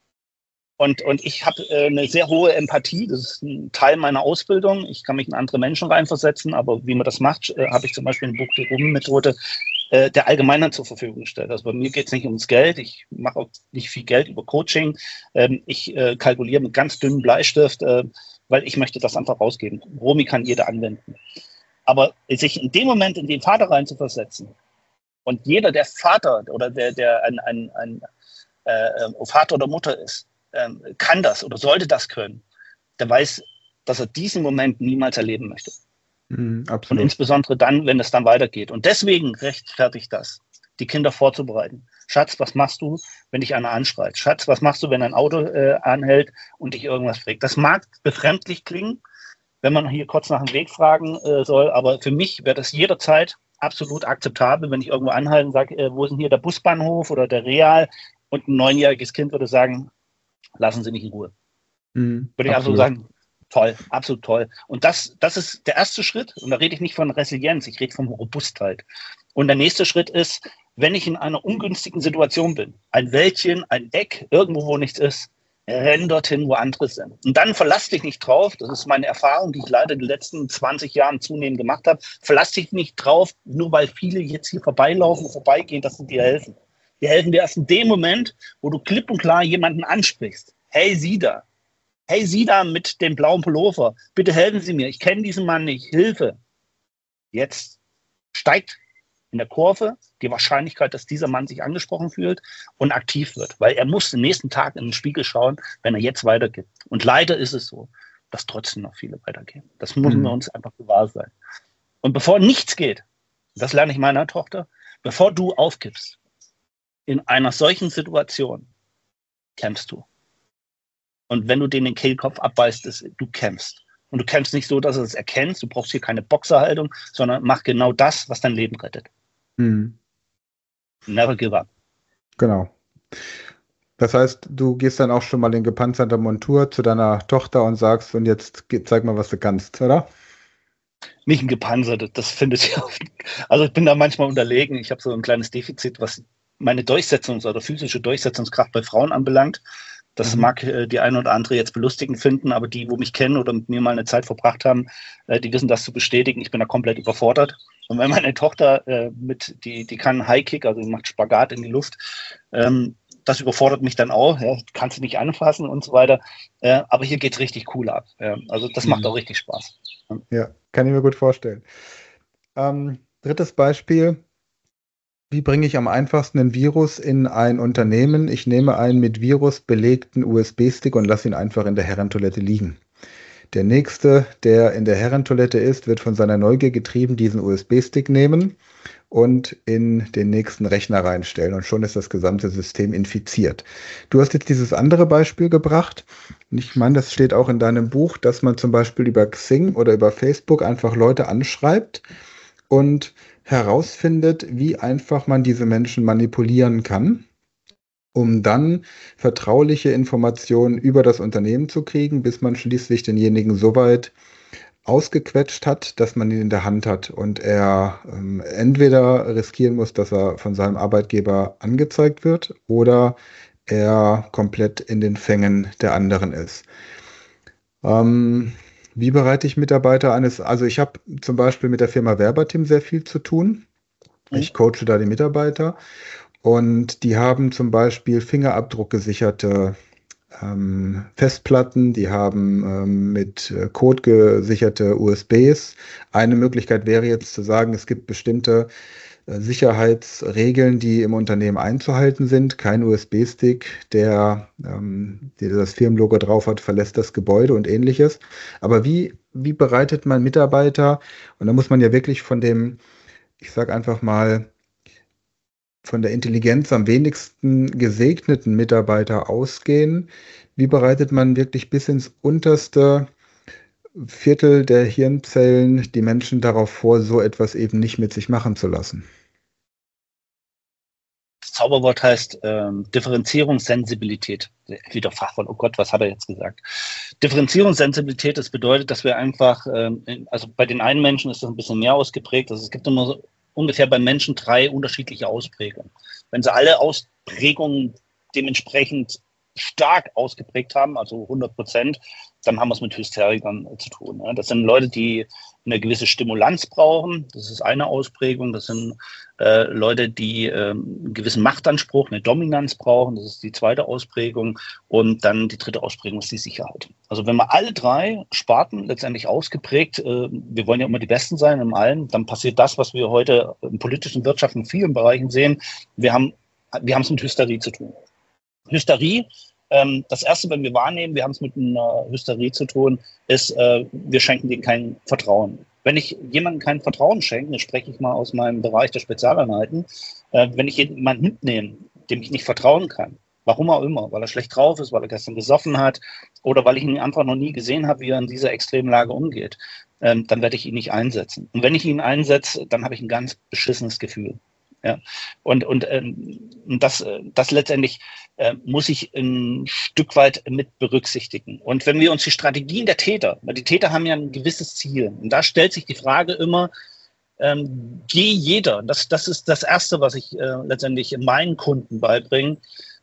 Und ich habe eine sehr hohe Empathie, das ist ein Teil meiner Ausbildung. Ich kann mich in andere Menschen reinversetzen, aber wie man das macht, habe ich zum Beispiel eine Buch-de-Rumi-Methode der Allgemeinheit zur Verfügung gestellt. Also bei mir geht es nicht ums Geld, ich mache auch nicht viel Geld über Coaching. Ich kalkuliere mit ganz dünnem Bleistift, weil ich möchte das einfach rausgeben. Rumi kann jeder anwenden. Aber sich in dem Moment in den Vater reinzuversetzen und jeder, der Vater oder der ein Vater oder Mutter ist, kann das oder sollte das können, der weiß, dass er diesen Moment niemals erleben möchte. Absolut. Und insbesondere dann, wenn es dann weitergeht. Und deswegen rechtfertigt das, die Kinder vorzubereiten. Schatz, was machst du, wenn dich einer anschreit? Schatz, was machst du, wenn ein Auto anhält und dich irgendwas fragt? Das mag befremdlich klingen, wenn man hier kurz nach dem Weg fragen soll, aber für mich wäre das jederzeit absolut akzeptabel, wenn ich irgendwo anhalte und sage, wo ist denn hier der Busbahnhof oder der Real? Und ein 9-jähriges Kind würde sagen, lassen Sie mich in Ruhe. Würde ich absolut sagen, toll, absolut toll. Und das ist der erste Schritt. Und da rede ich nicht von Resilienz, ich rede von Robustheit. Und der nächste Schritt ist, wenn ich in einer ungünstigen Situation bin, ein Wäldchen, ein Eck, irgendwo, wo nichts ist, renn dorthin, wo andere sind. Und dann verlass dich nicht drauf, das ist meine Erfahrung, die ich leider in den letzten 20 Jahren zunehmend gemacht habe, verlass dich nicht drauf, nur weil viele jetzt hier vorbeilaufen, vorbeigehen, dass sie dir helfen. Die helfen dir erst in dem Moment, wo du klipp und klar jemanden ansprichst. Hey, Sie da. Hey, Sie da mit dem blauen Pullover. Bitte helfen Sie mir. Ich kenne diesen Mann nicht. Hilfe. Jetzt steigt in der Kurve die Wahrscheinlichkeit, dass dieser Mann sich angesprochen fühlt und aktiv wird. Weil er muss den nächsten Tag in den Spiegel schauen, wenn er jetzt weitergeht. Und leider ist es so, dass trotzdem noch viele weitergehen. Das müssen wir uns einfach gewahr sein. Und bevor nichts geht, das lerne ich meiner Tochter, bevor du aufgibst, in einer solchen Situation kämpfst du. Und wenn du den Kehlkopf abbeißt, du kämpfst. Und du kämpfst nicht so, dass du es erkennst. Du brauchst hier keine Boxerhaltung, sondern mach genau das, was dein Leben rettet. Mhm. Never give up. Genau. Das heißt, du gehst dann auch schon mal in gepanzerter Montur zu deiner Tochter und sagst, und jetzt zeig mal, was du kannst, oder? Nicht ein gepanzertes, das findet sie oft. Also ich bin da manchmal unterlegen. Ich habe so ein kleines Defizit, was meine oder physische Durchsetzungskraft bei Frauen anbelangt. Das mag die eine oder andere jetzt belustigend finden, aber die, wo mich kennen oder mit mir mal eine Zeit verbracht haben, die wissen das zu bestätigen. Ich bin da komplett überfordert. Und wenn meine Tochter die kann Highkick, also die macht Spagat in die Luft, das überfordert mich dann auch. Ja, kannst du nicht anfassen und so weiter. Aber hier geht es richtig cool ab. Ja, also das macht auch richtig Spaß. Ja, kann ich mir gut vorstellen. Drittes Beispiel. Wie bringe ich am einfachsten ein Virus in ein Unternehmen? Ich nehme einen mit Virus belegten USB-Stick und lasse ihn einfach in der Herrentoilette liegen. Der Nächste, der in der Herrentoilette ist, wird von seiner Neugier getrieben, diesen USB-Stick nehmen und in den nächsten Rechner reinstellen. Und schon ist das gesamte System infiziert. Du hast jetzt dieses andere Beispiel gebracht. Und ich meine, das steht auch in deinem Buch, dass man zum Beispiel über Xing oder über Facebook einfach Leute anschreibt und herausfindet, wie einfach man diese Menschen manipulieren kann, um dann vertrauliche Informationen über das Unternehmen zu kriegen, bis man schließlich denjenigen so weit ausgequetscht hat, dass man ihn in der Hand hat und er entweder riskieren muss, dass er von seinem Arbeitgeber angezeigt wird oder er komplett in den Fängen der anderen ist. Wie bereite ich Mitarbeiter also ich habe zum Beispiel mit der Firma Verbatim sehr viel zu tun. Ich coache da die Mitarbeiter und die haben zum Beispiel fingerabdruckgesicherte Festplatten, die haben mit Code gesicherte USBs. Eine Möglichkeit wäre jetzt zu sagen, es gibt bestimmte Sicherheitsregeln, die im Unternehmen einzuhalten sind. Kein USB-Stick, der das Firmenlogo drauf hat, verlässt das Gebäude und ähnliches. Aber wie bereitet man Mitarbeiter, und da muss man ja wirklich ich sage einfach mal, von der Intelligenz am wenigsten gesegneten Mitarbeiter ausgehen? Wie bereitet man wirklich bis ins unterste Viertel der Hirnzellen die Menschen darauf vor, so etwas eben nicht mit sich machen zu lassen? Das Zauberwort heißt Differenzierungssensibilität. Wieder Fachwort, oh Gott, was hat er jetzt gesagt? Differenzierungssensibilität, das bedeutet, dass wir einfach, also bei den einen Menschen ist das ein bisschen mehr ausgeprägt. Also es gibt immer so ungefähr beim Menschen 3 unterschiedliche Ausprägungen. Wenn sie alle Ausprägungen dementsprechend stark ausgeprägt haben, also 100%, dann haben wir es mit Hysterikern zu tun. Das sind Leute, die eine gewisse Stimulanz brauchen. Das ist eine Ausprägung. Das sind Leute, die einen gewissen Machtanspruch, eine Dominanz brauchen. Das ist die zweite Ausprägung. Und dann die dritte Ausprägung ist die Sicherheit. Also wenn wir alle 3 Sparten letztendlich ausgeprägt, wir wollen ja immer die Besten sein in allem, dann passiert das, was wir heute in politischen Wirtschaften in vielen Bereichen sehen. Wir haben es mit Hysterie zu tun. Hysterie, das Erste, wenn wir wahrnehmen, wir haben es mit einer Hysterie zu tun, ist, wir schenken denen kein Vertrauen. Wenn ich jemandem kein Vertrauen schenke, das spreche ich mal aus meinem Bereich der Spezialeinheiten, wenn ich jemanden mitnehme, dem ich nicht vertrauen kann, warum auch immer, weil er schlecht drauf ist, weil er gestern gesoffen hat oder weil ich ihn einfach noch nie gesehen habe, wie er in dieser extremen Lage umgeht, dann werde ich ihn nicht einsetzen. Und wenn ich ihn einsetze, dann habe ich ein ganz beschissenes Gefühl. Ja, und das letztendlich muss ich ein Stück weit mit berücksichtigen. Und wenn wir uns die Strategien der Täter, weil die Täter haben ja ein gewisses Ziel, und da stellt sich die Frage immer, jeder, das ist das Erste, was ich letztendlich meinen Kunden beibringe,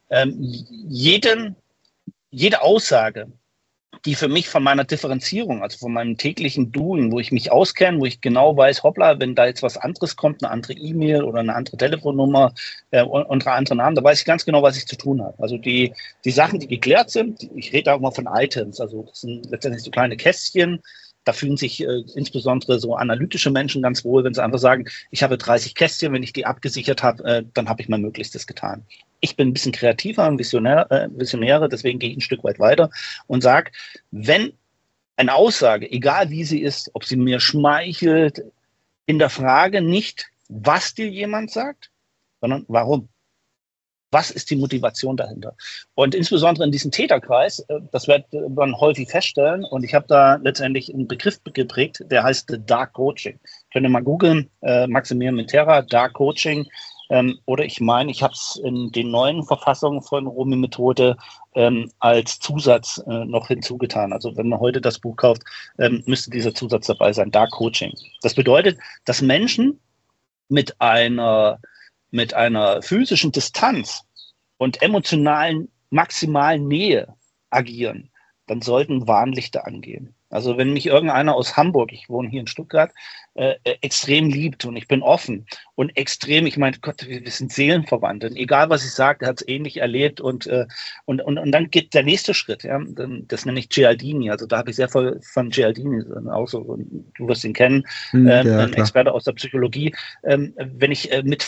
jede Aussage, die für mich von meiner Differenzierung, also von meinem täglichen Doing, wo ich mich auskenne, wo ich genau weiß, hoppla, wenn da jetzt was anderes kommt, eine andere E-Mail oder eine andere Telefonnummer und ein anderer Name, da weiß ich ganz genau, was ich zu tun habe. Also die Sachen, die geklärt sind, ich rede auch mal von Items, also das sind letztendlich so kleine Kästchen. Da fühlen sich insbesondere so analytische Menschen ganz wohl, wenn sie einfach sagen, ich habe 30 Kästchen, wenn ich die abgesichert habe, dann habe ich mein Möglichstes getan. Ich bin ein bisschen kreativer, ein Visionäre, deswegen gehe ich ein Stück weit weiter und sage, wenn eine Aussage, egal wie sie ist, ob sie mir schmeichelt, hinterfrage nicht, was dir jemand sagt, sondern warum. Was ist die Motivation dahinter? Und insbesondere in diesem Täterkreis, das wird man häufig feststellen, und ich habe da letztendlich einen Begriff geprägt, der heißt Dark Coaching. Könnt ihr mal googeln, Maximilian Mitterra, Dark Coaching. Oder ich meine, ich habe es in den neuen Verfassungen von Romy-Methode als Zusatz noch hinzugetan. Also wenn man heute das Buch kauft, müsste dieser Zusatz dabei sein, Dark Coaching. Das bedeutet, dass Menschen mit einer physischen Distanz und emotionalen maximalen Nähe agieren, dann sollten Warnlichter angehen. Also wenn mich irgendeiner aus Hamburg, ich wohne hier in Stuttgart, extrem liebt und ich bin offen und extrem, ich meine, Gott, wir sind Seelenverwandte. Egal, was ich sage, er hat es ähnlich erlebt und dann geht der nächste Schritt. Ja? Das nenne ich Cialdini. Also da habe ich sehr viel von Cialdini, auch so, du wirst ihn kennen, ein Experte aus der Psychologie. Wenn ich mit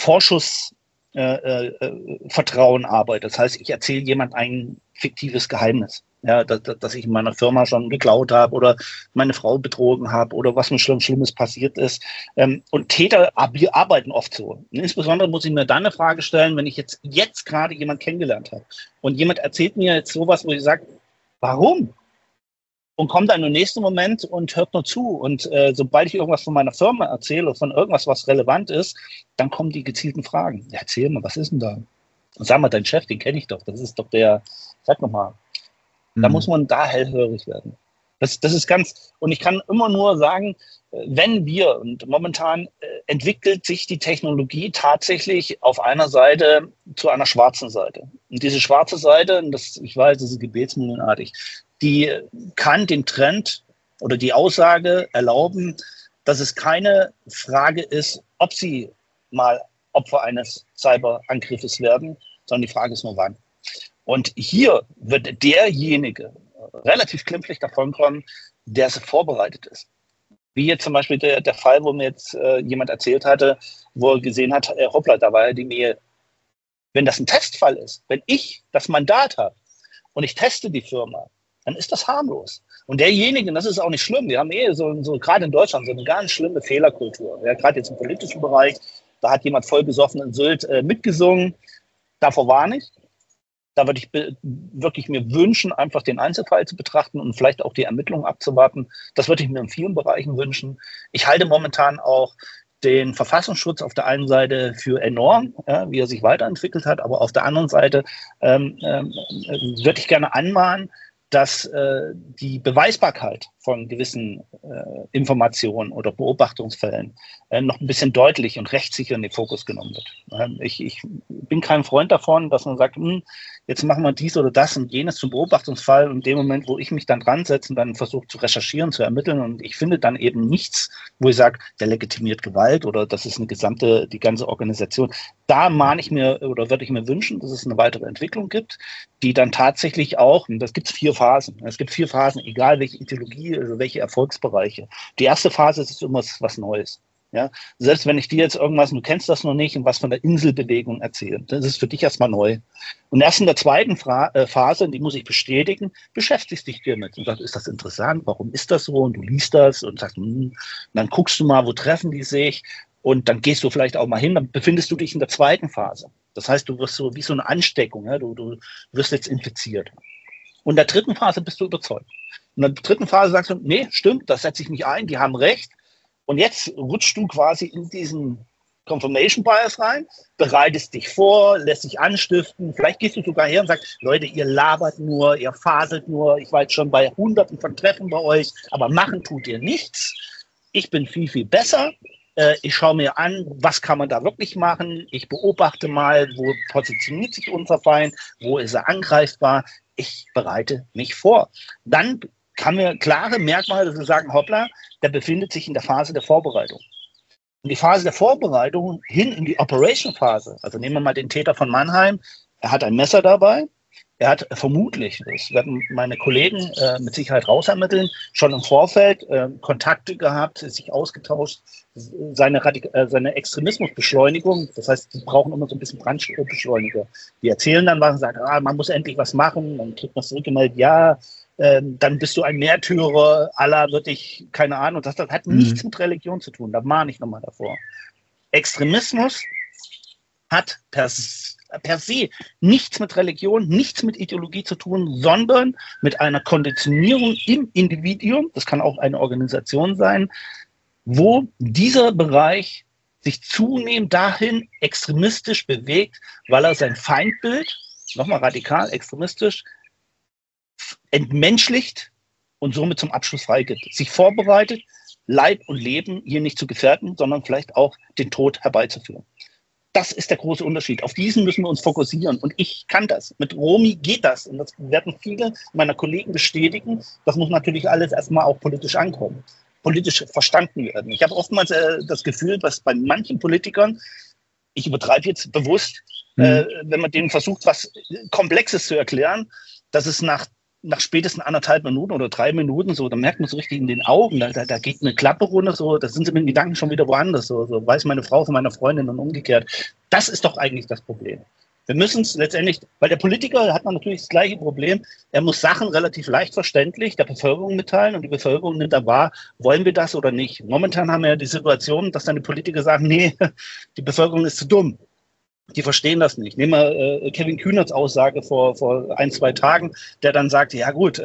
Vorschussvertrauen arbeite, das heißt, ich erzähle jemand ein fiktives Geheimnis. Ja, dass ich in meiner Firma schon geklaut habe oder meine Frau betrogen habe oder was mir Schlimmes passiert ist. Und Täter arbeiten oft so. Und insbesondere muss ich mir dann eine Frage stellen, wenn ich jetzt gerade jemanden kennengelernt habe und jemand erzählt mir jetzt sowas, wo ich sage, warum? Und kommt dann im nächsten Moment und hört nur zu. Und sobald ich irgendwas von meiner Firma erzähle, von irgendwas, was relevant ist, dann kommen die gezielten Fragen. Ja, erzähl mal, was ist denn da? Und sag mal, dein Chef, den kenne ich doch. Das ist doch der, sag nochmal. Da muss man da hellhörig werden. Das ist ganz, und ich kann immer nur sagen, wenn wir, und momentan entwickelt sich die Technologie tatsächlich auf einer Seite zu einer schwarzen Seite. Und diese schwarze Seite, und ich weiß, das ist gebetsmühlenartig, die kann den Trend oder die Aussage erlauben, dass es keine Frage ist, ob sie mal Opfer eines Cyberangriffes werden, sondern die Frage ist nur wann. Und hier wird derjenige relativ glimpflich davonkommen, der vorbereitet ist. Wie jetzt zum Beispiel der Fall, wo mir jetzt jemand erzählt hatte, wo er gesehen hat, hoppla, da war ja die Mail. Wenn das ein Testfall ist, wenn ich das Mandat habe und ich teste die Firma, dann ist das harmlos. Und derjenige, das ist auch nicht schlimm, wir haben so gerade in Deutschland so eine ganz schlimme Fehlerkultur. Ja, gerade jetzt im politischen Bereich, da hat jemand voll besoffen in Sylt mitgesungen, davor warne ich. Da würde ich wirklich mir wünschen, einfach den Einzelfall zu betrachten und vielleicht auch die Ermittlungen abzuwarten. Das würde ich mir in vielen Bereichen wünschen. Ich halte momentan auch den Verfassungsschutz auf der einen Seite für enorm, wie er sich weiterentwickelt hat, aber auf der anderen Seite würde ich gerne anmahnen, dass die Beweisbarkeit von gewissen Informationen oder Beobachtungsfällen noch ein bisschen deutlich und rechtssicher in den Fokus genommen wird. Ich bin kein Freund davon, dass man sagt, jetzt machen wir dies oder das und jenes zum Beobachtungsfall. Und in dem Moment, wo ich mich dann dran setze und dann versuche zu recherchieren, zu ermitteln und ich finde dann eben nichts, wo ich sage, der legitimiert Gewalt oder das ist die ganze Organisation. Da mahne ich mir oder würde ich mir wünschen, dass es eine weitere Entwicklung gibt, die dann tatsächlich auch, und das gibt es 4 Phasen. Es gibt 4 Phasen, egal welche Ideologie, also welche Erfolgsbereiche. Die erste Phase ist immer was Neues. Ja, selbst wenn ich dir jetzt irgendwas, du kennst das noch nicht, und was von der Inselbewegung erzähle, das ist für dich erstmal neu. Und erst in der zweiten Phase, die muss ich bestätigen, beschäftigst dich damit und sagst, ist das interessant, warum ist das so? Und du liest das und sagst, dann guckst du mal, wo treffen die sich? Und dann gehst du vielleicht auch mal hin, dann befindest du dich in der zweiten Phase. Das heißt, du wirst so wie so eine Ansteckung, ja? Du wirst jetzt infiziert. Und in der dritten Phase bist du überzeugt. Und in der dritten Phase sagst du, nee, stimmt, das setze ich mich ein, die haben recht. Und jetzt rutschst du quasi in diesen Confirmation Bias rein, bereitest dich vor, lässt dich anstiften. Vielleicht gehst du sogar her und sagst, Leute, ihr labert nur, ihr faselt nur. Ich war jetzt schon bei Hunderten von Treffen bei euch, aber machen tut ihr nichts. Ich bin viel, viel besser. Ich schaue mir an, was kann man da wirklich machen. Ich beobachte mal, wo positioniert sich unser Feind, wo ist er angreifbar. Ich bereite mich vor. Dann haben wir klare Merkmale, dass wir sagen, hoppla, der befindet sich in der Phase der Vorbereitung. Und die Phase der Vorbereitung hin in die Operation-Phase, also nehmen wir mal den Täter von Mannheim, er hat ein Messer dabei, er hat vermutlich, das werden meine Kollegen mit Sicherheit rausermitteln, schon im Vorfeld Kontakte gehabt, sich ausgetauscht, seine Extremismusbeschleunigung, das heißt, die brauchen immer so ein bisschen Brandbeschleuniger. Die erzählen dann was und sagen, man muss endlich was machen, dann kriegt man zurückgemeldet, ja, dann bist du ein Märtyrer, Allah wird dich, keine Ahnung, das hat nichts mit Religion zu tun, da mahne ich nochmal davor. Extremismus hat per se nichts mit Religion, nichts mit Ideologie zu tun, sondern mit einer Konditionierung im Individuum, das kann auch eine Organisation sein, wo dieser Bereich sich zunehmend dahin extremistisch bewegt, weil er sein Feindbild, nochmal radikal extremistisch, entmenschlicht und somit zum Abschluss freigibt. Sich vorbereitet, Leib und Leben hier nicht zu gefährden, sondern vielleicht auch den Tod herbeizuführen. Das ist der große Unterschied. Auf diesen müssen wir uns fokussieren. Und ich kann das. Mit Romy geht das. Und das werden viele meiner Kollegen bestätigen. Das muss natürlich alles erstmal auch politisch ankommen, politisch verstanden werden. Ich habe oftmals das Gefühl, dass bei manchen Politikern, ich übertreibe jetzt bewusst, wenn man denen versucht, was Komplexes zu erklären, dass es nach spätestens 1,5 Minuten oder 3 Minuten so, da merkt man so richtig in den Augen, da geht eine Klappe runter, so, da sind sie mit den Gedanken schon wieder woanders, so weiß meine Frau von meiner Freundin und umgekehrt. Das ist doch eigentlich das Problem. Wir müssen es letztendlich, weil der Politiker hat man natürlich das gleiche Problem, er muss Sachen relativ leicht verständlich der Bevölkerung mitteilen und die Bevölkerung nimmt da wahr, wollen wir das oder nicht. Momentan haben wir ja die Situation, dass dann die Politiker sagen, nee, die Bevölkerung ist zu dumm. Die verstehen das nicht. Nehmen wir Kevin Kühnerts Aussage vor 1-2 Tagen, der dann sagt, ja gut,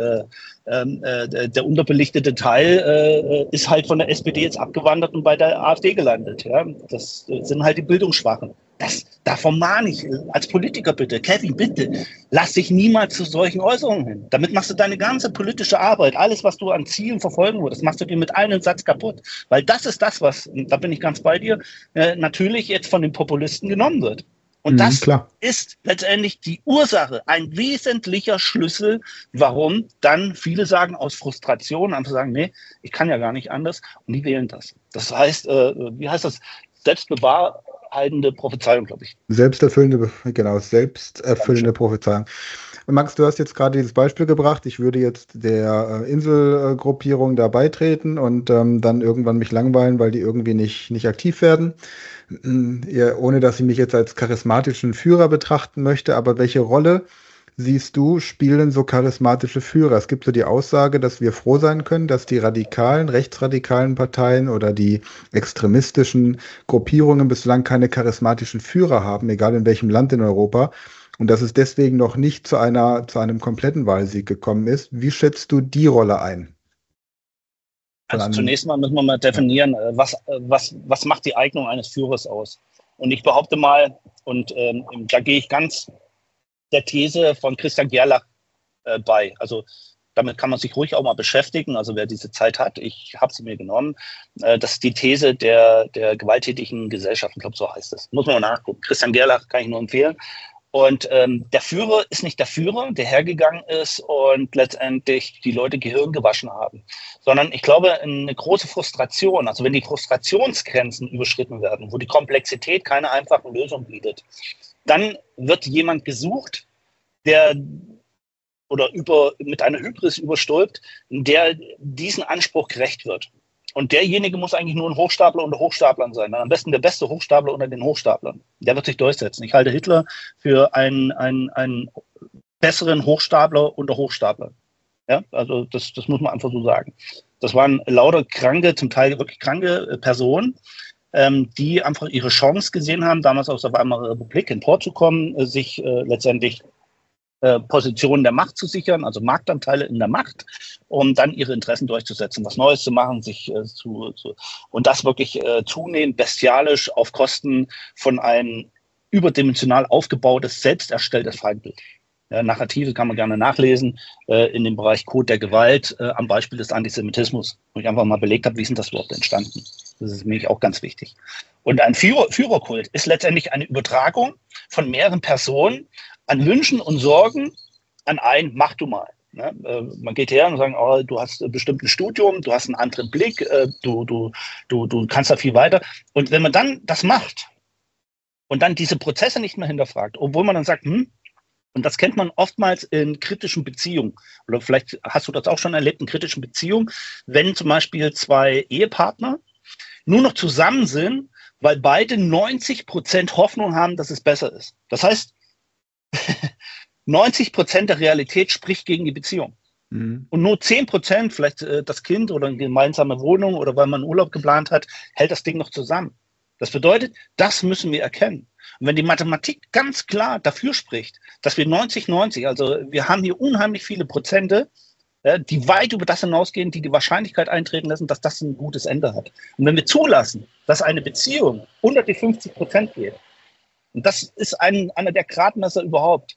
der unterbelichtete Teil ist halt von der SPD jetzt abgewandert und bei der AfD gelandet. Ja? Das sind halt die Bildungsschwachen. Davon mahne ich als Politiker bitte. Kevin, bitte, lass dich niemals zu solchen Äußerungen hin. Damit machst du deine ganze politische Arbeit, alles, was du an Zielen verfolgen würdest, machst du dir mit einem Satz kaputt. Weil das ist das, was, und da bin ich ganz bei dir, natürlich jetzt von den Populisten genommen wird. Und das ist letztendlich die Ursache, ein wesentlicher Schlüssel, warum dann viele sagen aus Frustration, einfach sagen, nee, ich kann ja gar nicht anders, und die wählen das. Das heißt, wie heißt das? Selbstbewahrheitende Prophezeiung, glaube ich. Selbsterfüllende Prophezeiung. Max, du hast jetzt gerade dieses Beispiel gebracht. Ich würde jetzt der Inselgruppierung da beitreten und dann irgendwann mich langweilen, weil die irgendwie nicht aktiv werden. Ja, ohne dass ich mich jetzt als charismatischen Führer betrachten möchte, aber welche Rolle siehst du, spielen so charismatische Führer? Es gibt so die Aussage, dass wir froh sein können, dass die rechtsradikalen Parteien oder die extremistischen Gruppierungen bislang keine charismatischen Führer haben, egal in welchem Land in Europa, und dass es deswegen noch nicht zu einem kompletten Wahlsieg gekommen ist. Wie schätzt du die Rolle ein? Also zunächst mal müssen wir mal definieren, was macht die Eignung eines Führers aus? Und ich behaupte mal, und da gehe ich ganz der These von Christian Gerlach bei. Also damit kann man sich ruhig auch mal beschäftigen. Also wer diese Zeit hat, ich habe sie mir genommen. Das ist die These der gewalttätigen Gesellschaft. Ich glaube, so heißt es. Muss man mal nachgucken. Christian Gerlach kann ich nur empfehlen. Und der Führer ist nicht der Führer, der hergegangen ist und letztendlich die Leute Gehirn gewaschen haben, sondern ich glaube, eine große Frustration, also wenn die Frustrationsgrenzen überschritten werden, wo die Komplexität keine einfachen Lösungen bietet, dann wird jemand gesucht, der mit einer Hybris überstülpt, der diesen Anspruch gerecht wird. Und derjenige muss eigentlich nur ein Hochstapler unter Hochstaplern sein. Am besten der beste Hochstapler unter den Hochstaplern. Der wird sich durchsetzen. Ich halte Hitler für einen besseren Hochstapler unter Hochstaplern. Ja, also das muss man einfach so sagen. Das waren lauter kranke, zum Teil wirklich kranke Personen, die einfach ihre Chance gesehen haben, damals aus der Weimarer Republik emporzukommen, sich letztendlich Positionen der Macht zu sichern, also Marktanteile in der Macht, um dann ihre Interessen durchzusetzen, was Neues zu machen, und das wirklich zunehmend bestialisch auf Kosten von einem überdimensional aufgebautes, selbst erstelltes Feindbild. Ja, Narrative kann man gerne nachlesen in dem Bereich Code der Gewalt am Beispiel des Antisemitismus, wo ich einfach mal belegt habe, wie ist denn das überhaupt entstanden. Das ist mir auch ganz wichtig. Und ein Führerkult ist letztendlich eine Übertragung von mehreren Personen an Wünschen und Sorgen an ein, mach du mal. Ne? Man geht her und sagt, oh, du hast bestimmt ein Studium, du hast einen anderen Blick, du kannst da viel weiter. Und wenn man dann das macht und dann diese Prozesse nicht mehr hinterfragt, obwohl man dann sagt, und das kennt man oftmals in kritischen Beziehungen, oder vielleicht hast du das auch schon erlebt in kritischen Beziehungen, wenn zum Beispiel 2 Ehepartner nur noch zusammen sind, weil beide 90% Hoffnung haben, dass es besser ist. Das heißt, 90% der Realität spricht gegen die Beziehung. Mhm. Und nur 10%, vielleicht das Kind oder eine gemeinsame Wohnung oder weil man Urlaub geplant hat, hält das Ding noch zusammen. Das bedeutet, das müssen wir erkennen. Und wenn die Mathematik ganz klar dafür spricht, dass wir 90-90, also wir haben hier unheimlich viele Prozente, die weit über das hinausgehen, die Wahrscheinlichkeit eintreten lassen, dass das ein gutes Ende hat. Und wenn wir zulassen, dass eine Beziehung unter die 50% geht, und das ist einer der Gradmesser überhaupt,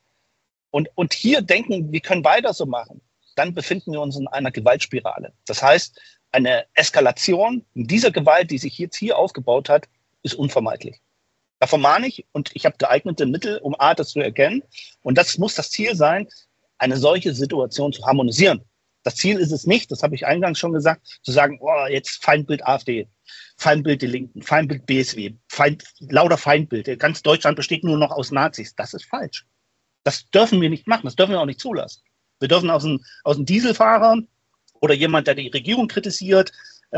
und hier denken, wir können weiter so machen, dann befinden wir uns in einer Gewaltspirale. Das heißt, eine Eskalation dieser Gewalt, die sich jetzt hier aufgebaut hat, ist unvermeidlich. Davon mahne ich, und ich habe geeignete Mittel, um das zu erkennen. Und das muss das Ziel sein, eine solche Situation zu harmonisieren. Das Ziel ist es nicht, das habe ich eingangs schon gesagt, zu sagen, oh, jetzt Feindbild AfD, Feindbild die Linken, Feindbild BSW, lauter Feindbild. Ganz Deutschland besteht nur noch aus Nazis. Das ist falsch. Das dürfen wir nicht machen, das dürfen wir auch nicht zulassen. Wir dürfen aus einem Dieselfahrer oder jemand, der die Regierung kritisiert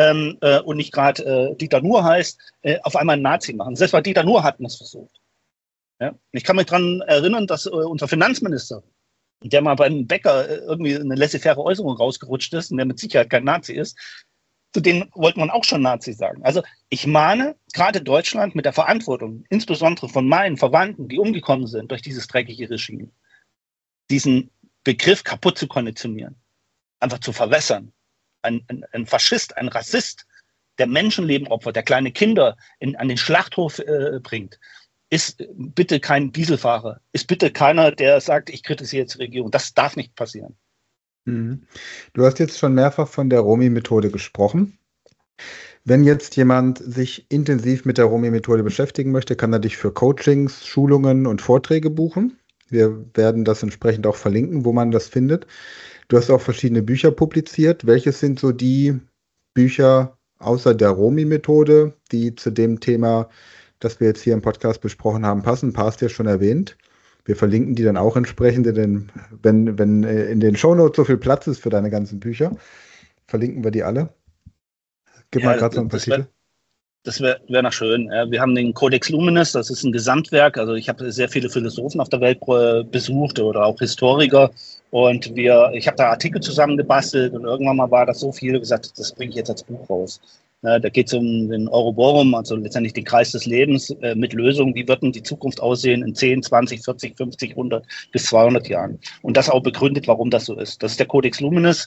und nicht gerade Dieter Nuhr heißt, auf einmal einen Nazi machen. Selbst bei Dieter Nuhr hatten es versucht. Ja? Ich kann mich daran erinnern, dass unser Finanzminister, der mal beim Bäcker irgendwie eine laissez-faire Äußerung rausgerutscht ist und der mit Sicherheit kein Nazi ist, zu denen wollte man auch schon Nazi sagen. Also ich mahne gerade Deutschland mit der Verantwortung, insbesondere von meinen Verwandten, die umgekommen sind durch dieses dreckige Regime, diesen Begriff kaputt zu konditionieren, einfach zu verwässern. Ein Faschist, ein Rassist, der Menschenleben opfert, der kleine Kinder an den Schlachthof bringt, ist bitte kein Dieselfahrer, ist bitte keiner, der sagt, ich kritisiere jetzt die Regierung. Das darf nicht passieren. Du hast jetzt schon mehrfach von der Romy-Methode gesprochen. Wenn jetzt jemand sich intensiv mit der Romy-Methode beschäftigen möchte, kann er dich für Coachings, Schulungen und Vorträge buchen. Wir werden das entsprechend auch verlinken, wo man das findet. Du hast auch verschiedene Bücher publiziert. Welches sind so die Bücher außer der Romy-Methode, die zu dem Thema, das wir jetzt hier im Podcast besprochen haben, passen? Ein paar hast du ja schon erwähnt. Wir verlinken die dann auch entsprechend, denn wenn in den Shownotes so viel Platz ist für deine ganzen Bücher, verlinken wir die alle. Gib mal gerade so ein paar Titel. Das wär noch schön. Wir haben den Codex Luminis, das ist ein Gesamtwerk. Also ich habe sehr viele Philosophen auf der Welt besucht oder auch Historiker. Und ich habe da Artikel zusammengebastelt und irgendwann mal war das so viel, gesagt, das bringe ich jetzt als Buch raus. Da geht es um den Ouroboros, also letztendlich den Kreis des Lebens mit Lösungen. Wie wird denn die Zukunft aussehen in 10, 20, 40, 50, 100 bis 200 Jahren? Und das auch begründet, warum das so ist. Das ist der Codex Luminis.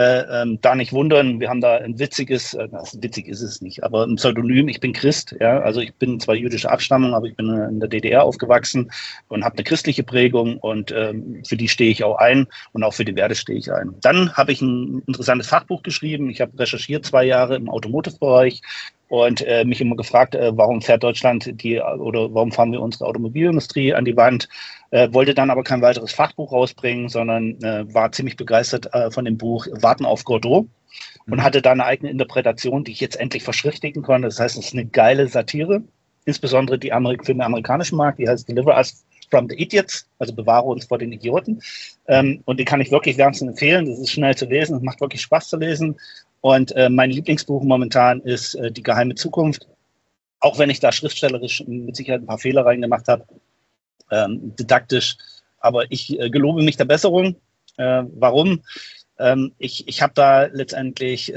Da nicht wundern, wir haben da ein witziges, witzig ist es nicht, aber ein Pseudonym, ich bin Christ. Ja? Also ich bin zwar jüdischer Abstammung, aber ich bin in der DDR aufgewachsen und habe eine christliche Prägung und für die stehe ich auch ein und auch für die Werte stehe ich ein. Dann habe ich ein interessantes Fachbuch geschrieben. Ich habe recherchiert 2 Jahre im Automotive-Bereich und mich immer gefragt, warum fährt Deutschland oder warum fahren wir unsere Automobilindustrie an die Wand? Wollte dann aber kein weiteres Fachbuch rausbringen, sondern war ziemlich begeistert von dem Buch Warten auf Godot und hatte da eine eigene Interpretation, die ich jetzt endlich verschriftlichen konnte. Das heißt, es ist eine geile Satire, insbesondere für den amerikanischen Markt, die heißt Deliver Us from the Idiots, also bewahre uns vor den Idioten. Und die kann ich wirklich wärmstens empfehlen. Das ist schnell zu lesen, es macht wirklich Spaß zu lesen. Und mein Lieblingsbuch momentan ist Die geheime Zukunft. Auch wenn ich da schriftstellerisch mit Sicherheit ein paar Fehler reingemacht habe, didaktisch. Aber ich gelobe mich der Besserung. Warum? Ich habe da letztendlich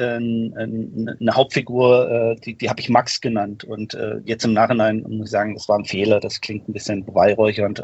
eine Hauptfigur, die habe ich Max genannt. Und jetzt im Nachhinein muss ich sagen, das war ein Fehler. Das klingt ein bisschen beweihräuchernd.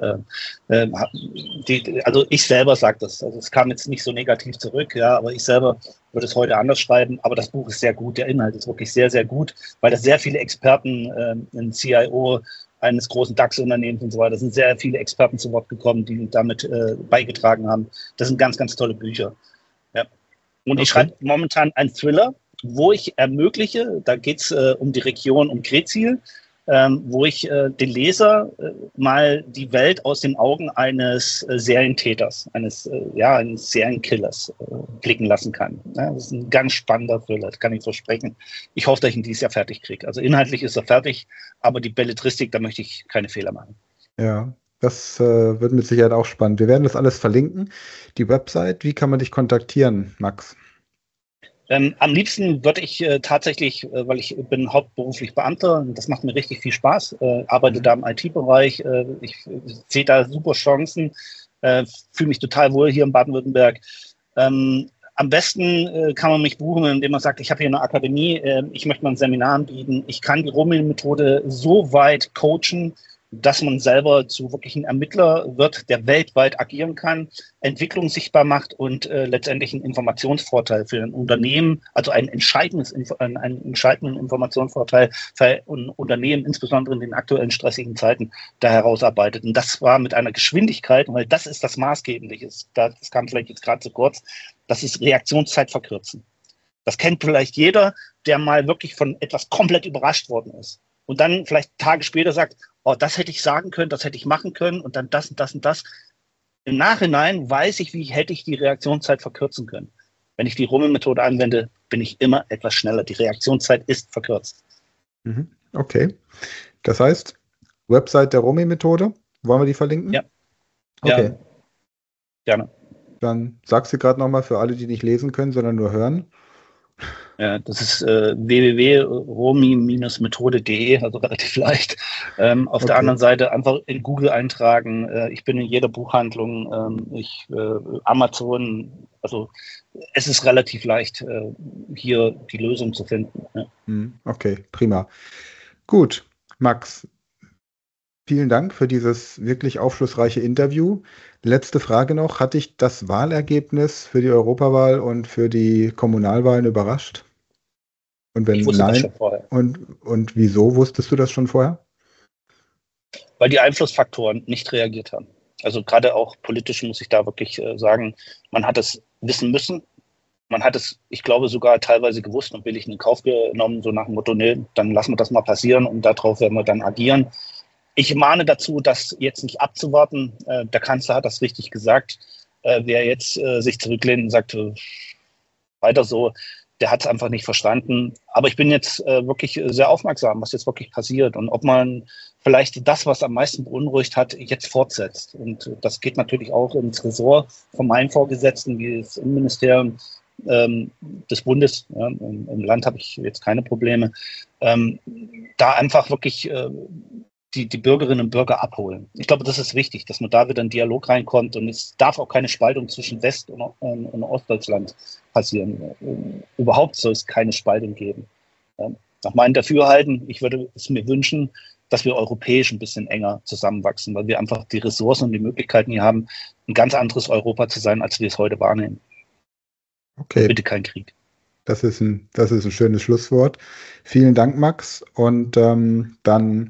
Also ich selber sage das. Also es kam jetzt nicht so negativ zurück, ja, aber ich selber würde es heute anders schreiben. Aber das Buch ist sehr gut. Der Inhalt ist wirklich sehr, sehr gut, weil da sehr viele Experten, ein CIO eines großen DAX-Unternehmens und so weiter, sind sehr viele Experten zu Wort gekommen, die damit beigetragen haben. Das sind ganz, ganz tolle Bücher. Ja. Und ich schreibe momentan einen Thriller, wo ich ermögliche, da geht es um die Region um Krezil, wo ich den Leser mal die Welt aus den Augen eines Serientäters, eines Serienkillers blicken lassen kann. Ja, das ist ein ganz spannender Thriller, das kann ich versprechen. Ich hoffe, dass ich ihn dieses Jahr fertig kriege. Also inhaltlich ist er fertig, aber die Belletristik, da möchte ich keine Fehler machen. Ja, das wird mit Sicherheit auch spannend. Wir werden das alles verlinken. Die Website, wie kann man dich kontaktieren, Max? Am liebsten würde ich tatsächlich, weil ich bin hauptberuflich Beamter, und das macht mir richtig viel Spaß, arbeite da im IT-Bereich, ich sehe da super Chancen, fühle mich total wohl hier in Baden-Württemberg. Am besten kann man mich buchen, indem man sagt, ich habe hier eine Akademie, ich möchte mal ein Seminar anbieten, ich kann die Romy-Methode so weit coachen, dass man selber zu wirklichen Ermittler wird, der weltweit agieren kann, Entwicklung sichtbar macht und letztendlich einen Informationsvorteil für ein Unternehmen, also einen entscheidenden Informationsvorteil für ein Unternehmen, insbesondere in den aktuellen stressigen Zeiten, da herausarbeitet. Und das war mit einer Geschwindigkeit, weil das ist das Maßgebliche, das kam vielleicht jetzt gerade zu kurz, das ist Reaktionszeit verkürzen. Das kennt vielleicht jeder, der mal wirklich von etwas komplett überrascht worden ist. Und dann vielleicht Tage später sagt, oh, das hätte ich sagen können, das hätte ich machen können und dann das und das und das. Im Nachhinein weiß ich, wie hätte ich die Reaktionszeit verkürzen können. Wenn ich die Rummel-Methode anwende, bin ich immer etwas schneller. Die Reaktionszeit ist verkürzt. Okay. Das heißt, Website der Rummel-Methode, wollen wir die verlinken? Ja. Okay. Ja, gerne. Dann sagst du gerade nochmal für alle, die nicht lesen können, sondern nur hören. Ja, das ist www.romi-methode.de, also relativ leicht. Auf der anderen Seite einfach in Google eintragen. Ich bin in jeder Buchhandlung, Amazon. Also es ist relativ leicht, hier die Lösung zu finden. Ja. Okay, prima. Gut, Max, vielen Dank für dieses wirklich aufschlussreiche Interview. Letzte Frage noch. Hat dich das Wahlergebnis für die Europawahl und für die Kommunalwahlen überrascht? Und wenn Ich wusste das nein, schon vorher. und wieso wusstest du das schon vorher? Weil die Einflussfaktoren nicht reagiert haben. Also gerade auch politisch muss ich da wirklich sagen, man hat es wissen müssen. Man hat es, ich glaube, sogar teilweise gewusst und billig in Kauf genommen, so nach dem Motto, nee, dann lassen wir das mal passieren und darauf werden wir dann agieren. Ich mahne dazu, das jetzt nicht abzuwarten. Der Kanzler hat das richtig gesagt. Wer jetzt sich zurücklehnt und sagt, weiter so, der hat es einfach nicht verstanden. Aber ich bin jetzt wirklich sehr aufmerksam, was jetzt wirklich passiert und ob man vielleicht das, was am meisten beunruhigt hat, jetzt fortsetzt. Und das geht natürlich auch ins Ressort von meinen Vorgesetzten, wie das Innenministerium des Bundes. Ja, im Land habe ich jetzt keine Probleme. Da einfach wirklich die Bürgerinnen und Bürger abholen. Ich glaube, das ist wichtig, dass man da wieder in Dialog reinkommt und es darf auch keine Spaltung zwischen West- und Ostdeutschland passieren. Überhaupt soll es keine Spaltung geben. Nach meinem Dafürhalten, ich würde es mir wünschen, dass wir europäisch ein bisschen enger zusammenwachsen, weil wir einfach die Ressourcen und die Möglichkeiten hier haben, ein ganz anderes Europa zu sein, als wir es heute wahrnehmen. Okay. Und bitte kein Krieg. Das ist ein schönes Schlusswort. Vielen Dank, Max. Und dann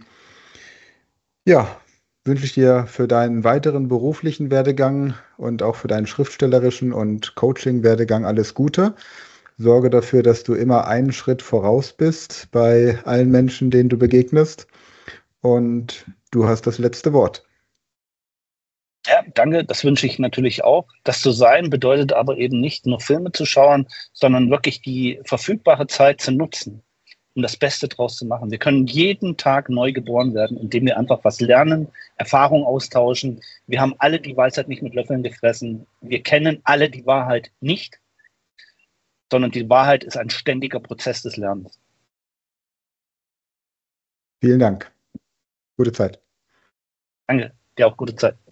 wünsche ich dir für deinen weiteren beruflichen Werdegang und auch für deinen schriftstellerischen und Coaching-Werdegang alles Gute. Sorge dafür, dass du immer einen Schritt voraus bist bei allen Menschen, denen du begegnest. Und du hast das letzte Wort. Ja, danke. Das wünsche ich natürlich auch. Das zu sein bedeutet aber eben nicht nur Filme zu schauen, sondern wirklich die verfügbare Zeit zu nutzen, um das Beste draus zu machen. Wir können jeden Tag neu geboren werden, indem wir einfach was lernen, Erfahrung austauschen. Wir haben alle die Weisheit nicht mit Löffeln gefressen. Wir kennen alle die Wahrheit nicht, sondern die Wahrheit ist ein ständiger Prozess des Lernens. Vielen Dank. Gute Zeit. Danke. Dir auch gute Zeit.